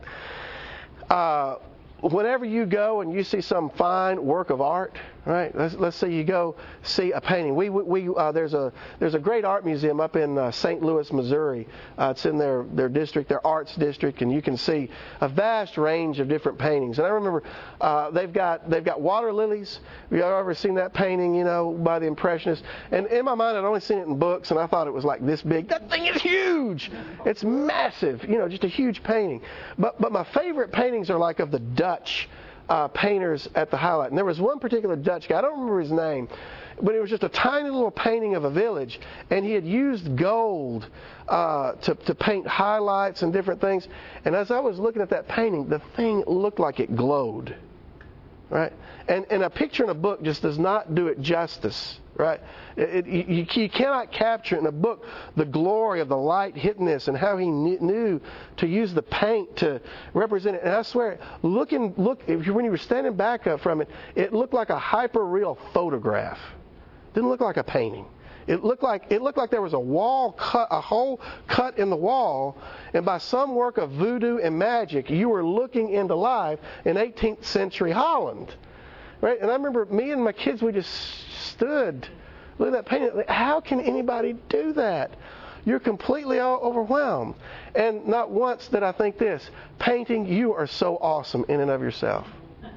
Uh... Whenever you go and you see some fine work of art, right? Let's, let's say you go see a painting. We we uh, there's a there's a great art museum up in uh, Saint Louis, Missouri. Uh, it's in their their district, their arts district, and you can see a vast range of different paintings. And I remember uh, they've got they've got water lilies. Have you ever seen that painting? You know, by the Impressionists. And in my mind, I'd only seen it in books, and I thought it was like this big. That thing is huge. It's massive. You know, just a huge painting. But but my favorite paintings are like of the Dutch uh, painters at the Highlight. And there was one particular Dutch guy, I don't remember his name, but it was just a tiny little painting of a village, and he had used gold uh, to, to paint highlights and different things. And as I was looking at that painting, the thing looked like it glowed. Right? And, and a picture in a book just does not do it justice. Right? It, it, you, you cannot capture in a book the glory of the light hitting this and how he knew to use the paint to represent it. And I swear, looking, look, if you, when you were standing back up from it, it looked like a hyper-real photograph. It didn't look like a painting. It looked like it looked like there was a wall cut, a hole cut in the wall, and by some work of voodoo and magic, you were looking into life in eighteenth century Holland. Right? And I remember me and my kids, we just stood, look at that painting. How can anybody do that? You're completely overwhelmed. And not once did I think this: painting, you are so awesome in and of yourself.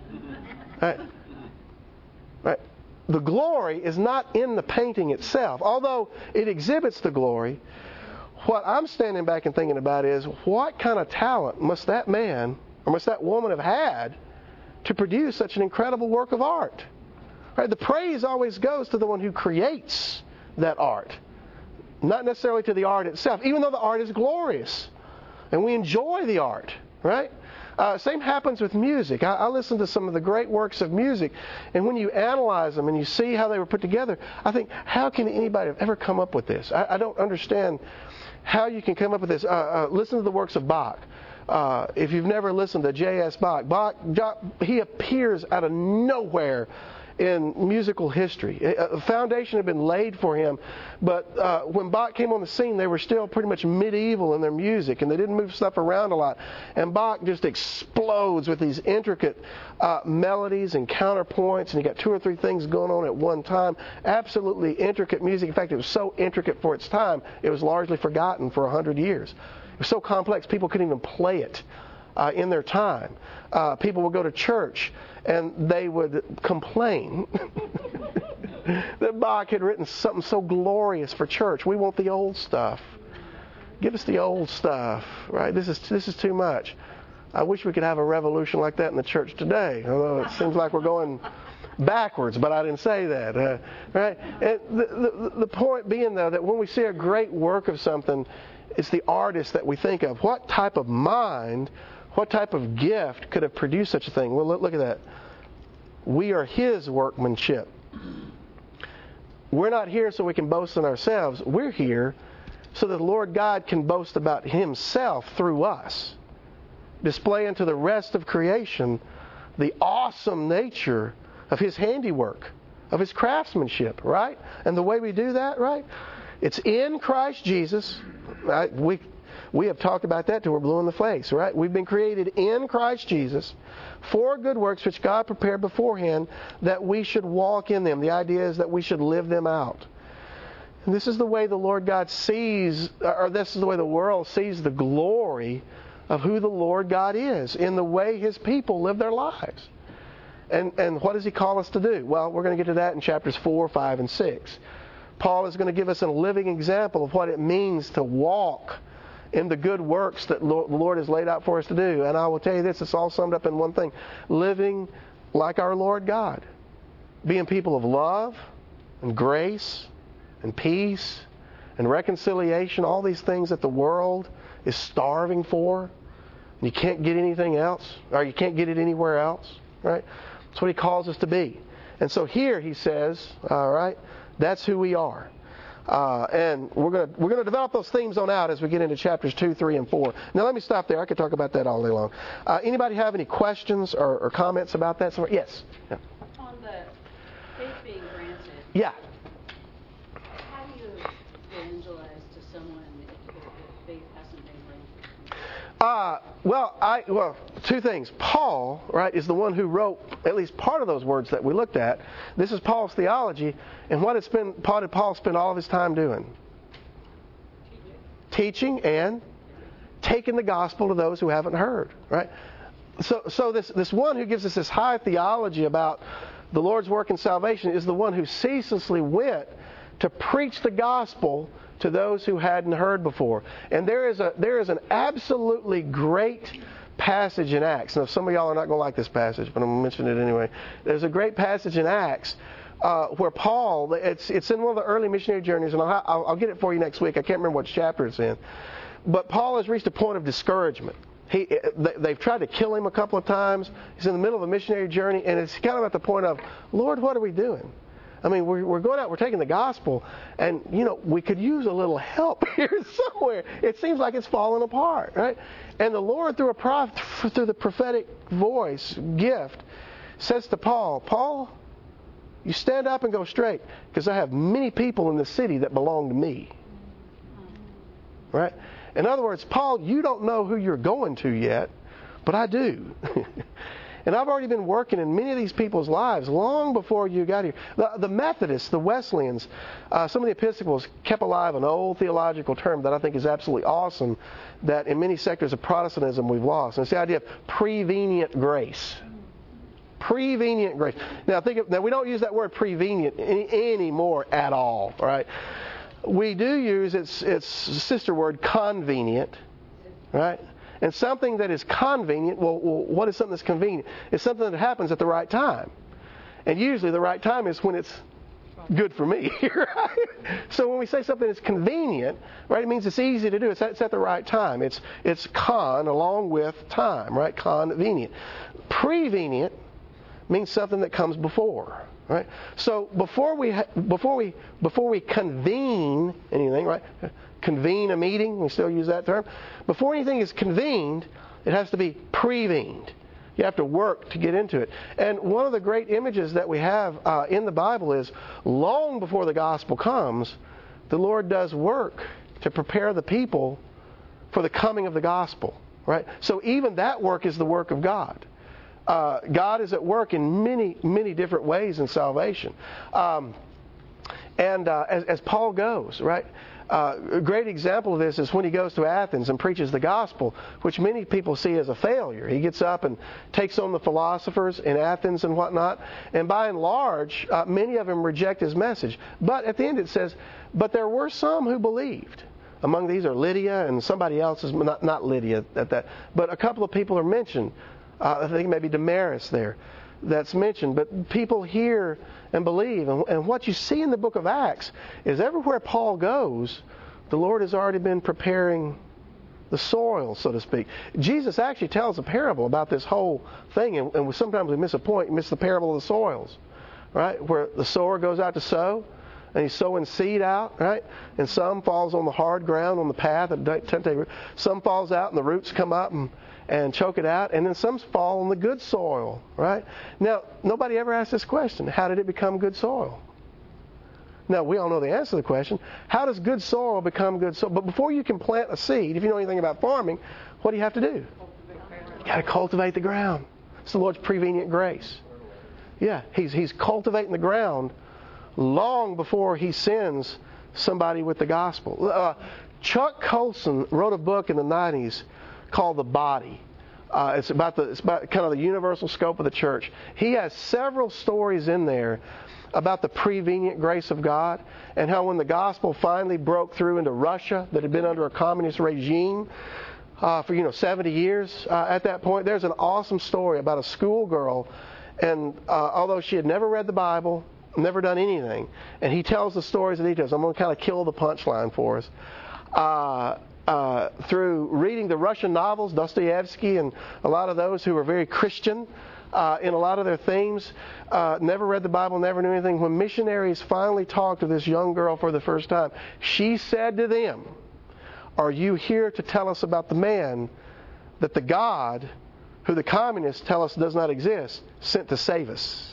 Right? Right? The glory is not in the painting itself. Although it exhibits the glory, what I'm standing back and thinking about is, what kind of talent must that man or must that woman have had to produce such an incredible work of art? Right? The praise always goes to the one who creates that art, not necessarily to the art itself, even though the art is glorious and we enjoy the art, right? Uh, same happens with music. I, I listen to some of the great works of music, and when you analyze them and you see how they were put together, I think, how can anybody have ever come up with this? I, I don't understand how you can come up with this. Uh, uh, listen to the works of Bach. Uh, if you've never listened to J S Bach, Bach, he appears out of nowhere in musical history. A foundation had been laid for him, but uh, when Bach came on the scene, they were still pretty much medieval in their music, and they didn't move stuff around a lot. And Bach just explodes with these intricate uh, melodies and counterpoints, and he got two or three things going on at one time. Absolutely intricate music. In fact, it was so intricate for its time, it was largely forgotten for a hundred years. It was so complex, people couldn't even play it uh, in their time. Uh, people would go to church and they would complain that Bach had written something so glorious for church. We want the old stuff. Give us the old stuff, right? This is this is too much. I wish we could have a revolution like that in the church today, although it seems like we're going backwards, but I didn't say that, uh, right? And the, the, the point being, though, that when we see a great work of something, it's the artist that we think of. What type of mind, what type of gift could have produced such a thing? Well, look, look at that. We are His workmanship. We're not here so we can boast in ourselves. We're here so that the Lord God can boast about Himself through us, displaying to the rest of creation the awesome nature of His handiwork, of His craftsmanship, right? And the way we do that, right? It's in Christ Jesus. Right? We we have talked about that till we're blue in the face, right? We've been created in Christ Jesus for good works which God prepared beforehand that we should walk in them. The idea is that we should live them out. And this is the way the Lord God sees, or this is the way the world sees the glory of who the Lord God is, in the way His people live their lives. And and what does He call us to do? Well, we're going to get to that in chapters four, five, and six. Paul is going to give us a living example of what it means to walk in the good works that the Lord has laid out for us to do. And I will tell you this, it's all summed up in one thing: living like our Lord God. Being people of love and grace and peace and reconciliation, all these things that the world is starving for. You can't get anything else, or you can't get it anywhere else, right? That's what He calls us to be. And so here He says, all right, that's who we are. Uh, and we're going to we're going to develop those themes on out as we get into chapters two, three, and four. Now let me stop there. I could talk about that all day long. Uh, anybody have any questions or, or comments about that? Yes. Yeah. On the faith being granted. Yeah. How do you evangelize to someone if their faith hasn't been granted? Uh, well, I well two things. Paul, right, is the one who wrote at least part of those words that we looked at. This is Paul's theology, and what did spend, Paul did Paul spend all of his time doing? Teaching. Teaching and taking the gospel to those who haven't heard, right? So, so this this one who gives us this high theology about the Lord's work in salvation is the one who ceaselessly went to preach the gospel to those who hadn't heard before. And there is a there is an absolutely great passage in Acts. Now, some of y'all are not going to like this passage, but I'm going to mention it anyway. There's a great passage in Acts uh, where Paul, it's it's in one of the early missionary journeys, and I'll, I'll, I'll get it for you next week. I can't remember what chapter it's in. But Paul has reached a point of discouragement. He, they've tried to kill him a couple of times. He's in the middle of a missionary journey, and it's kind of at the point of, Lord, what are we doing? I mean, we're, we're going out, we're taking the gospel, and, you know, we could use a little help here somewhere. It seems like it's falling apart, right? And the Lord, through a prof, through the prophetic voice gift, says to Paul, Paul, you stand up and go straight, because I have many people in the city that belong to me. Right? In other words, Paul, you don't know who you're going to yet, but I do. And I've already been working in many of these people's lives long before you got here. The, the Methodists, the Wesleyans, uh, some of the Episcopals kept alive an old theological term that I think is absolutely awesome, that in many sectors of Protestantism we've lost. And it's the idea of prevenient grace. Prevenient grace. Now, think of, now we don't use that word prevenient any, anymore at all, right? We do use its its sister word convenient, right? And something that is convenient, well, well, what is something that's convenient? It's something that happens at the right time. And usually the right time is when it's good for me, right? So when we say something is convenient, right, it means it's easy to do. It's at, it's at the right time. It's it's con along with time, right? Convenient. Prevenient means something that comes before, right? So before we ha- before we before we convene anything, right? Convene a meeting, we still use that term. Before anything is convened, it has to be prevened. You have to work to get into it. And one of the great images that we have uh, in the Bible is long before the gospel comes, the Lord does work to prepare the people for the coming of the gospel, right? So even that work is the work of God. Uh, God is at work in many, many different ways in salvation. Um, and uh, as, as Paul goes, right? Uh, a great example of this is when he goes to Athens and preaches the gospel, which many people see as a failure. He gets up and takes on the philosophers in Athens and whatnot, and by and large, uh, many of them reject his message. But at the end it says, but there were some who believed. Among these are Lydia and somebody else, is not, not Lydia at that, but a couple of people are mentioned. Uh, I think maybe Damaris there that's mentioned. But people hear and believe. And, and what you see in the book of Acts is everywhere Paul goes, the Lord has already been preparing the soil, so to speak. Jesus actually tells a parable about this whole thing, and, and sometimes we miss a point, miss the parable of the soils, right? Where the sower goes out to sow, and he's sowing seed out, right? And some falls on the hard ground on the path. Some falls out, and the roots come up and and choke it out, and then some fall on the good soil, right? Now, nobody ever asked this question. How did it become good soil? Now, we all know the answer to the question. How does good soil become good soil? But before you can plant a seed, if you know anything about farming, what do you have to do? You got to cultivate the ground. It's the Lord's prevenient grace. Yeah, he's, he's cultivating the ground long before he sends somebody with the gospel. Uh, Chuck Colson wrote a book in the nineties called The Body. Uh, it's about the it's about kind of the universal scope of the church. He has several stories in there about the prevenient grace of God and how when the gospel finally broke through into Russia that had been under a communist regime uh, for you know seventy years uh, at that point. There's an awesome story about a schoolgirl, and uh, although she had never read the Bible, never done anything, and he tells the stories and details. I'm going to kind of kill the punchline for us. Uh, uh, through reading the Russian novels, Dostoevsky and a lot of those who were very Christian uh, in a lot of their themes, uh, never read the Bible, never knew anything. When missionaries finally talked to this young girl for the first time, she said to them, "Are you here to tell us about the man that the God, who the communists tell us does not exist, sent to save us?"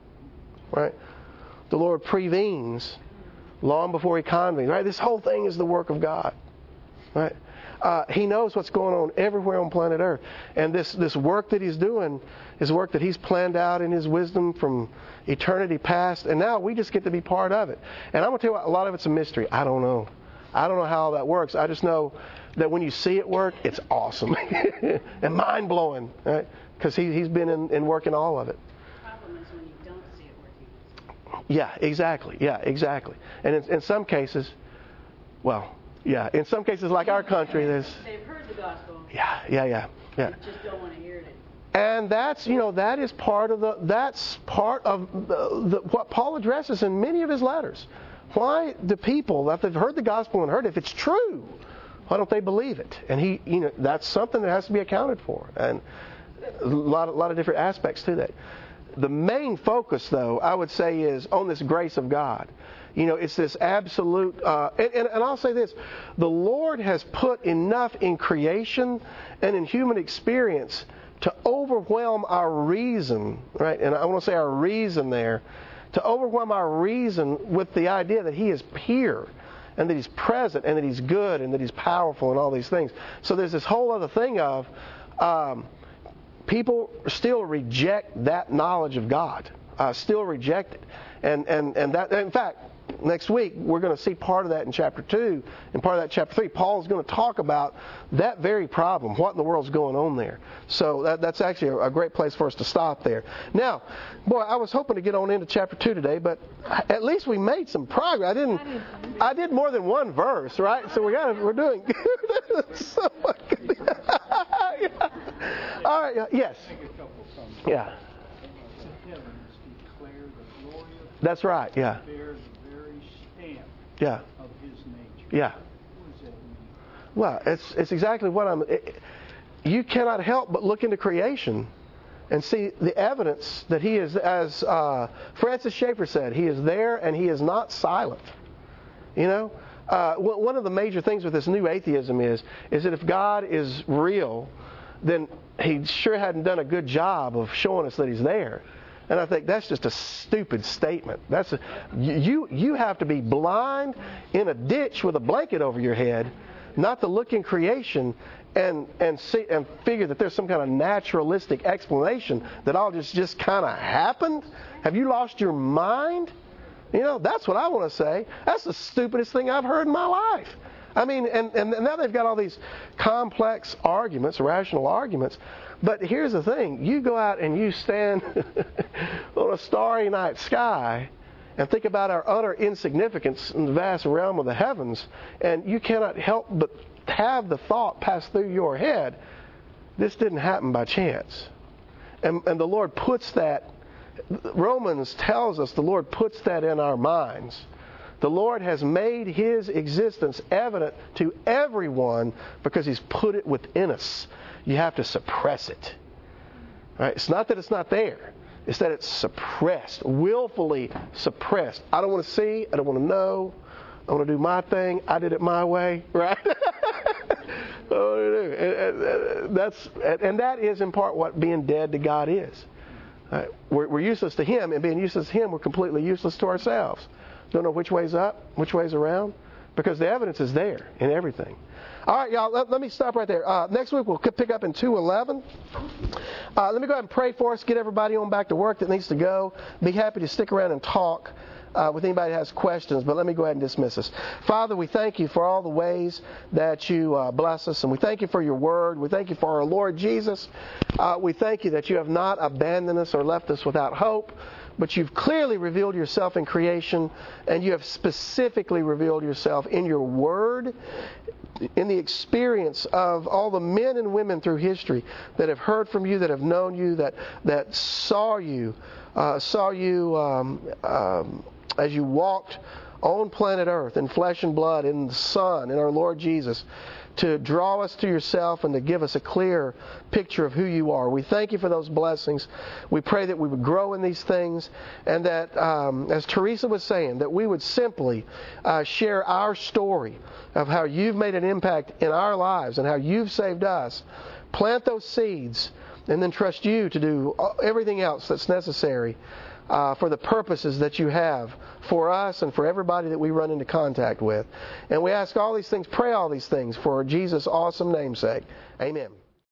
Right? The Lord prevenes long before he convenes. Right? This whole thing is the work of God. Right? Uh, he knows what's going on everywhere on planet Earth. And this, this work that he's doing is work that he's planned out in his wisdom from eternity past. And now we just get to be part of it. And I'm going to tell you what, a lot of it's a mystery. I don't know. I don't know how that works. I just know that when you see it work, it's awesome and mind-blowing. Right? Because he, he's been in, in working all of it. The problem is when you don't see it working. Yeah, exactly. Yeah, exactly. And in, in some cases, well, yeah, in some cases like our country, there's... They've heard the gospel. Yeah, yeah, yeah, yeah. They just don't want to hear it. And that's, you know, that is part of the, that's part of the, the, what Paul addresses in many of his letters. Why do people, if they've heard the gospel and heard it, if it's true, why don't they believe it? And he, you know, that's something that has to be accounted for. And a lot, a lot of different aspects to that. The main focus, though, I would say, is on this grace of God. You know, it's this absolute, uh, and, and, and I'll say this, the Lord has put enough in creation and in human experience to overwhelm our reason, right? And I want to say our reason there, to overwhelm our reason with the idea that He is here and that He's present and that He's good and that He's powerful and all these things. So there's this whole other thing of um, people still reject that knowledge of God, uh, still reject it. And, and, and that, in fact, next week, we're going to see part of that in chapter two and part of that chapter three. Paul is going to talk about that very problem. What in the world's going on there? So that, that's actually a, a great place for us to stop there. Now, boy, I was hoping to get on into chapter two today, but at least we made some progress. I didn't. I did more than one verse, right? So we got. We're doing good. So good. Yeah. All right. Yes. Yeah. That's right. Yeah. Yeah. Of his nature. Yeah. What does that mean? Well, it's it's exactly what I'm. It, you cannot help but look into creation and see the evidence that He is, as uh, Francis Schaeffer said, He is there and He is not silent. You know, uh, one of the major things with this new atheism is is that if God is real, then He sure hadn't done a good job of showing us that He's there. And I think that's just a stupid statement. That's a, you you have to be blind in a ditch with a blanket over your head, not to look in creation and and see and figure that there's some kind of naturalistic explanation that all just just kind of happened. Have you lost your mind? You know, that's what I want to say. That's the stupidest thing I've heard in my life. I mean, and, and now they've got all these complex arguments, rational arguments. But here's the thing. You go out and you stand on a starry night sky and think about our utter insignificance in the vast realm of the heavens, and you cannot help but have the thought pass through your head, this didn't happen by chance. And, and the Lord puts that, Romans tells us the Lord puts that in our minds. The Lord has made His existence evident to everyone because He's put it within us. You have to suppress it. Right? It's not that it's not there. It's that it's suppressed, willfully suppressed. I don't want to see. I don't want to know. I want to do my thing. I did it my way. Right? That's and that is in part what being dead to God is. Right? We're, we're useless to Him, and being useless to Him, we're completely useless to ourselves. don't know which way's up, which way's around, because the evidence is there in everything. All right, y'all, let, let me stop right there. Uh, next week we'll pick up in two eleven. Uh, let me go ahead and pray for us, get everybody on back to work that needs to go. Be happy to stick around and talk uh, with anybody that has questions, but let me go ahead and dismiss us. Father, we thank you for all the ways that you uh, bless us, and we thank you for your word. We thank you for our Lord Jesus. Uh, we thank you that you have not abandoned us or left us without hope, but you've clearly revealed yourself in creation, and you have specifically revealed yourself in your word, in the experience of all the men and women through history that have heard from you, that have known you, that that saw you, uh, saw you um, um, as you walked on planet Earth in flesh and blood, in the Son, in our Lord Jesus, to draw us to yourself and to give us a clear picture of who you are. We thank you for those blessings. We pray that we would grow in these things, and that, um, as Teresa was saying, that we would simply uh, share our story of how you've made an impact in our lives and how you've saved us. Plant those seeds, and then trust you to do everything else that's necessary Uh, for the purposes that you have for us and for everybody that we run into contact with. And we ask all these things, pray all these things for Jesus' awesome name's sake. Amen.